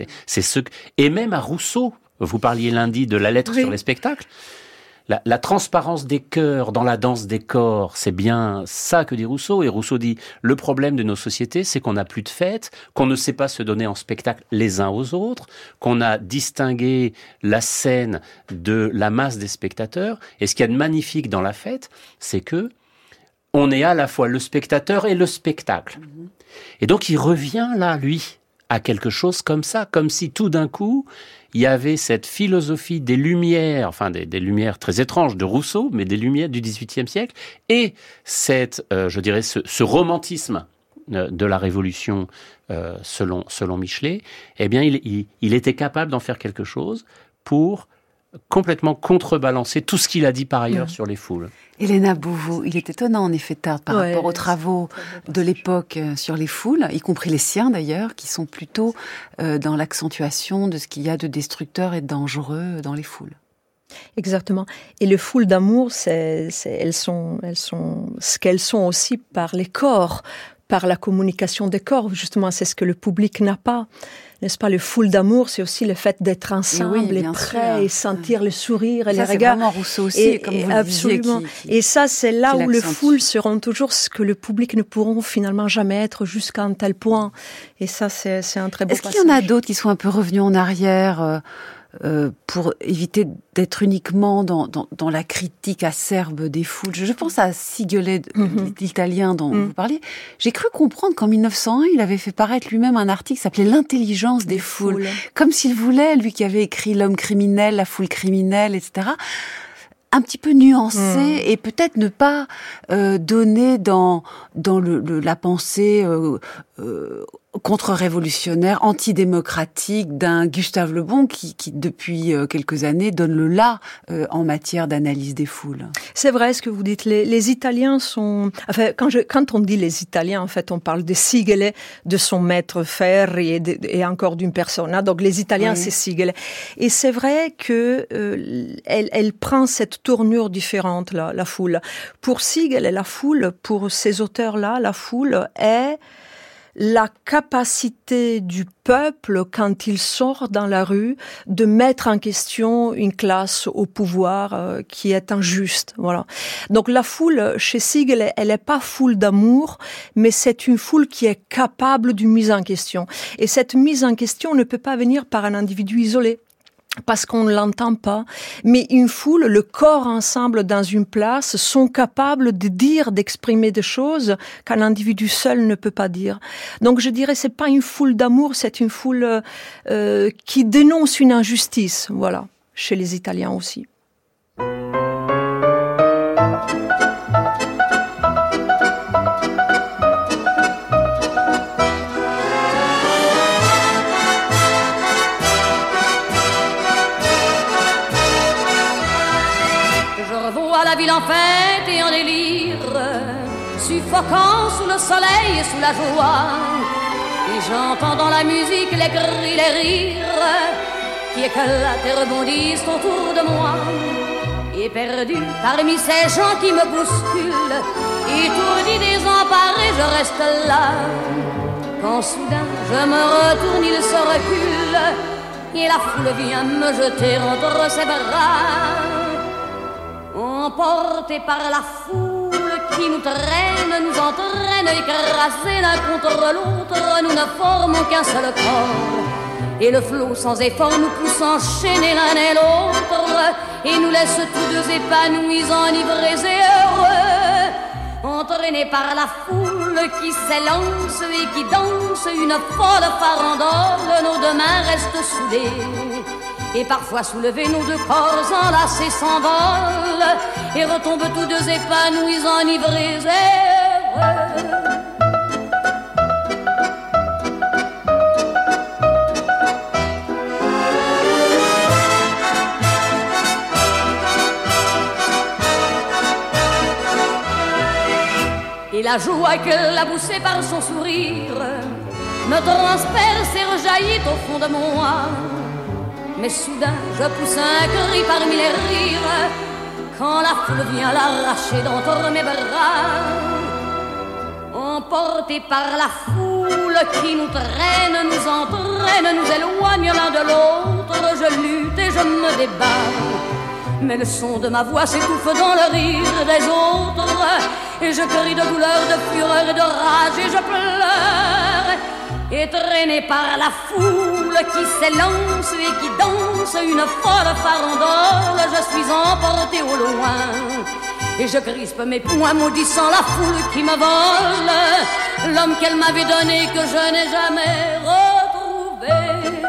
Et même à Rousseau. Vous parliez lundi de la lettre sur les spectacles. La transparence des cœurs dans la danse des corps, c'est bien ça que dit Rousseau. Et Rousseau dit, le problème de nos sociétés, c'est qu'on n'a plus de fêtes, qu'on ne sait pas se donner en spectacle les uns aux autres, qu'on a distingué la scène de la masse des spectateurs. Et ce qu'il y a de magnifique dans la fête, c'est que on est à la fois le spectateur et le spectacle. Et donc il revient là, lui, à quelque chose comme ça, comme si tout d'un coup, il y avait cette philosophie des Lumières, enfin des Lumières très étranges de Rousseau, mais des Lumières du XVIIIe siècle, et cette, je dirais, ce romantisme de la Révolution selon Michelet, eh bien, il était capable d'en faire quelque chose pour complètement contrebalancer tout ce qu'il a dit par ailleurs sur les foules. Héléna Beauveau, il est étonnant en effet Tarde par rapport aux travaux de l'époque sur les foules, y compris les siens d'ailleurs, qui sont plutôt dans l'accentuation de ce qu'il y a de destructeur et de dangereux dans les foules. Exactement. Et les foules d'amour, elles sont ce qu'elles sont aussi par les corps, par la communication des corps. Justement, c'est ce que le public n'a pas. N'est-ce pas, le foule d'amour, c'est aussi le fait d'être ensemble et prêt et sentir le sourire et les regards. C'est vraiment Rousseau aussi, comme vous le disiez. Et ça, c'est là où les foules seront toujours ce que le public ne pourront finalement jamais être jusqu'à un tel point. Et ça, c'est un très beau passage. Est-ce qu'il y en a d'autres qui sont un peu revenus en arrière pour éviter d'être uniquement dans la critique acerbe des foules? Je pense à Siguelet, l'Italien dont vous parliez. J'ai cru comprendre qu'en 1901, il avait fait paraître lui-même un article qui s'appelait L'intelligence des foules. Comme s'il voulait, lui qui avait écrit L'homme criminel, la foule criminelle, etc., un petit peu nuancé et peut-être ne pas donner dans la pensée contre-révolutionnaire, antidémocratique d'un Gustave Le Bon qui depuis quelques années donne le là en matière d'analyse des foules. C'est vrai ce que vous dites. Les Italiens sont... Enfin, quand on dit les Italiens, en fait, on parle de Sigele, de son maître Ferri et encore d'une personne. Donc les Italiens, oui. C'est Sigele. Et c'est vrai que elle prend cette tournure différente, la foule. Pour Sigele, la foule, pour ces auteurs-là, la foule est la capacité du peuple, quand il sort dans la rue, de mettre en question une classe au pouvoir qui est injuste. Voilà. Donc la foule, chez Sigele, elle n'est pas foule d'amour, mais c'est une foule qui est capable d'une mise en question. Et cette mise en question ne peut pas venir par un individu isolé, parce qu'on ne l'entend pas, mais une foule, le corps ensemble dans une place, sont capables de dire, d'exprimer des choses qu'un individu seul ne peut pas dire. Donc je dirais, c'est pas une foule d'amour, c'est une foule qui dénonce une injustice, voilà, chez les Italiens aussi. La ville en fête et en délire, suffocant sous le soleil et sous la joie. Et j'entends dans la musique les cris, les rires qui éclatent et rebondissent autour de moi. Et perdu parmi ces gens qui me bousculent, étourdi, désemparé, je reste là. Quand soudain je me retourne, il se recule, et la foule vient me jeter entre ses bras. Emportés par la foule qui nous traîne, nous entraîne, écrasés l'un contre l'autre, nous ne formons qu'un seul corps. Et le flot sans effort nous pousse enchaîner l'un et l'autre, et nous laisse tous deux épanouis, enivrés et heureux. Entraînés par la foule qui s'élance et qui danse une folle farandole, nos deux mains restent soudées. Et parfois soulevés, nos deux corps enlacés s'envolent et retombent tous deux épanouis, enivrés et heureux. Et la joie qu'elle a poussée par son sourire me transperce et rejaillit au fond de moi. Mais soudain, je pousse un cri parmi les rires quand la foule vient l'arracher d'entre mes bras. Emportés par la foule qui nous traîne, nous entraîne, nous éloigne l'un de l'autre, je lutte et je me débat. Mais le son de ma voix s'étouffe dans le rire des autres, et je crie de douleur, de fureur et de rage, et je pleure. Et traîné par la foule qui s'élance et qui danse une folle farandole, je suis emporté au loin. Et je crispe mes poings maudissant la foule qui me vole l'homme qu'elle m'avait donné que je n'ai jamais retrouvé.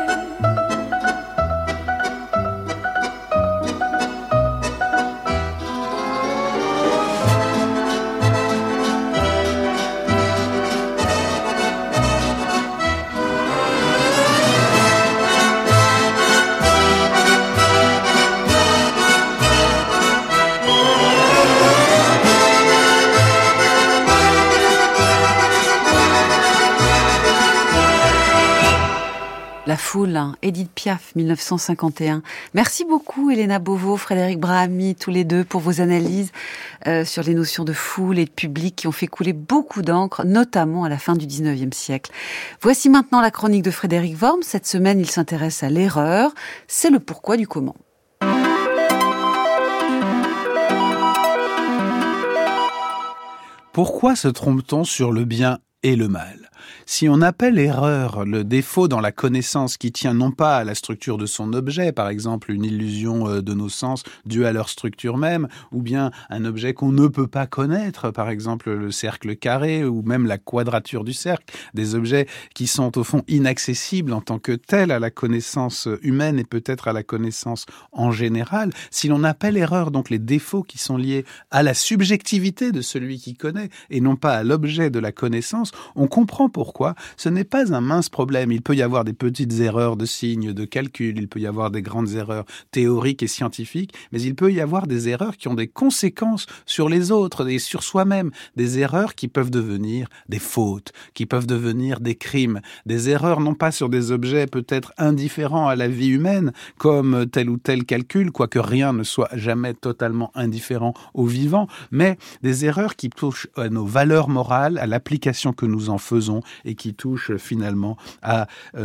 La foule, Édith Piaf, 1951. Merci beaucoup, Elena Beauveau, Frédéric Brahami, tous les deux, pour vos analyses sur les notions de foule et de public qui ont fait couler beaucoup d'encre, notamment à la fin du 19e siècle. Voici maintenant la chronique de Frédéric Worms. Cette semaine, il s'intéresse à l'erreur. C'est le pourquoi du comment. Pourquoi se trompe-t-on sur le bien et le mal ? Si on appelle erreur le défaut dans la connaissance qui tient non pas à la structure de son objet, par exemple une illusion de nos sens due à leur structure même, ou bien un objet qu'on ne peut pas connaître, par exemple le cercle carré ou même la quadrature du cercle, des objets qui sont au fond inaccessibles en tant que tels à la connaissance humaine et peut-être à la connaissance en général, si l'on appelle erreur donc les défauts qui sont liés à la subjectivité de celui qui connaît et non pas à l'objet de la connaissance, on comprend pourquoi ce n'est pas un mince problème. Il peut y avoir des petites erreurs de signes, de calcul, il peut y avoir des grandes erreurs théoriques et scientifiques, mais il peut y avoir des erreurs qui ont des conséquences sur les autres et sur soi-même, des erreurs qui peuvent devenir des fautes, qui peuvent devenir des crimes, des erreurs non pas sur des objets peut-être indifférents à la vie humaine, comme tel ou tel calcul, quoique rien ne soit jamais totalement indifférent aux vivants, mais des erreurs qui touchent à nos valeurs morales, à l'application que nous en faisons et qui touchent finalement à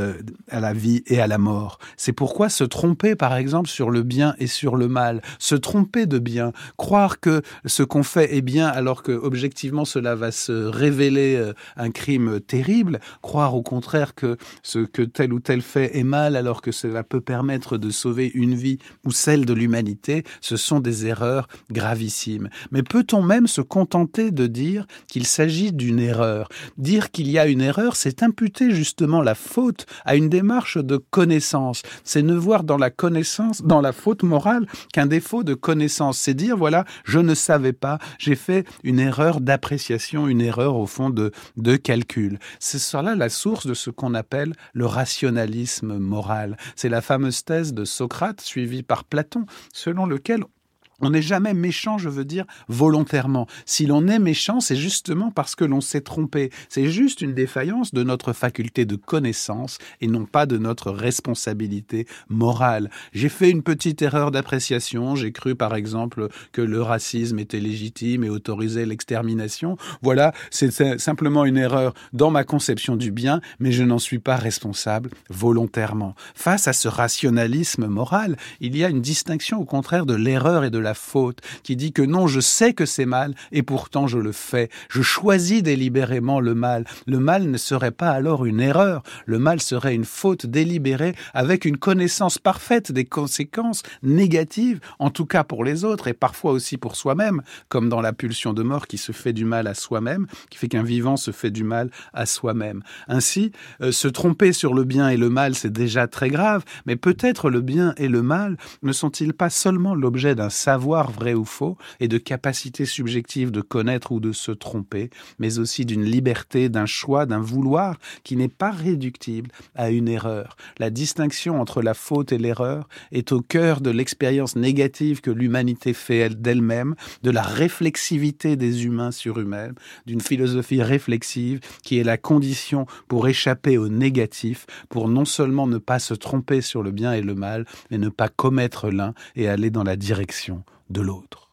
la vie et à la mort. C'est pourquoi se tromper, par exemple, sur le bien et sur le mal, se tromper de bien, croire que ce qu'on fait est bien alors que objectivement cela va se révéler un crime terrible, croire au contraire que ce que tel ou tel fait est mal alors que cela peut permettre de sauver une vie ou celle de l'humanité, ce sont des erreurs gravissimes. Mais peut-on même se contenter de dire qu'il s'agit d'une erreur? Dire qu'il y a une erreur, c'est imputer justement la faute à une démarche de connaissance. C'est ne voir dans la connaissance, dans la faute morale, qu'un défaut de connaissance. C'est dire, voilà, je ne savais pas, j'ai fait une erreur d'appréciation, une erreur au fond de calcul. C'est cela la source de ce qu'on appelle le rationalisme moral. C'est la fameuse thèse de Socrate, suivie par Platon, selon lequel on n'est jamais méchant, je veux dire, volontairement. Si l'on est méchant, c'est justement parce que l'on s'est trompé. C'est juste une défaillance de notre faculté de connaissance et non pas de notre responsabilité morale. J'ai fait une petite erreur d'appréciation. J'ai cru, par exemple, que le racisme était légitime et autorisait l'extermination. Voilà, c'est simplement une erreur dans ma conception du bien, mais je n'en suis pas responsable volontairement. Face à ce rationalisme moral, il y a une distinction au contraire de l'erreur et de la faute, qui dit que non, je sais que c'est mal, et pourtant je le fais. Je choisis délibérément le mal. Le mal ne serait pas alors une erreur. Le mal serait une faute délibérée avec une connaissance parfaite des conséquences négatives, en tout cas pour les autres, et parfois aussi pour soi-même, comme dans la pulsion de mort qui se fait du mal à soi-même, qui fait qu'un vivant se fait du mal à soi-même. Ainsi, se tromper sur le bien et le mal, c'est déjà très grave, mais peut-être le bien et le mal ne sont-ils pas seulement l'objet d'un savoir vrai ou faux et de capacité subjective de connaître ou de se tromper, mais aussi d'une liberté, d'un choix, d'un vouloir qui n'est pas réductible à une erreur. La distinction entre la faute et l'erreur est au cœur de l'expérience négative que l'humanité fait d'elle-même, de la réflexivité des humains sur eux-mêmes, d'une philosophie réflexive qui est la condition pour échapper au négatif, pour non seulement ne pas se tromper sur le bien et le mal, mais ne pas commettre l'un et aller dans la direction de l'autre.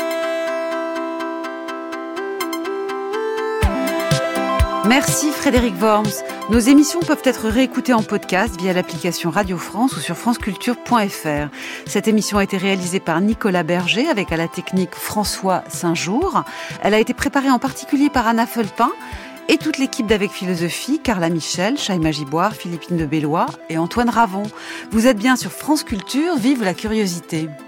Merci Frédéric Worms. Nos émissions peuvent être réécoutées en podcast via l'application Radio France ou sur franceculture.fr. Cette émission a été réalisée par Nicolas Berger avec à la technique François Saint-Jour. Elle a été préparée en particulier par Anna Felpin et toute l'équipe d'Avec Philosophie, Carla Michel, Chaïma Giboire, Philippine de Bellois et Antoine Ravon. Vous êtes bien sur France Culture, vive la curiosité.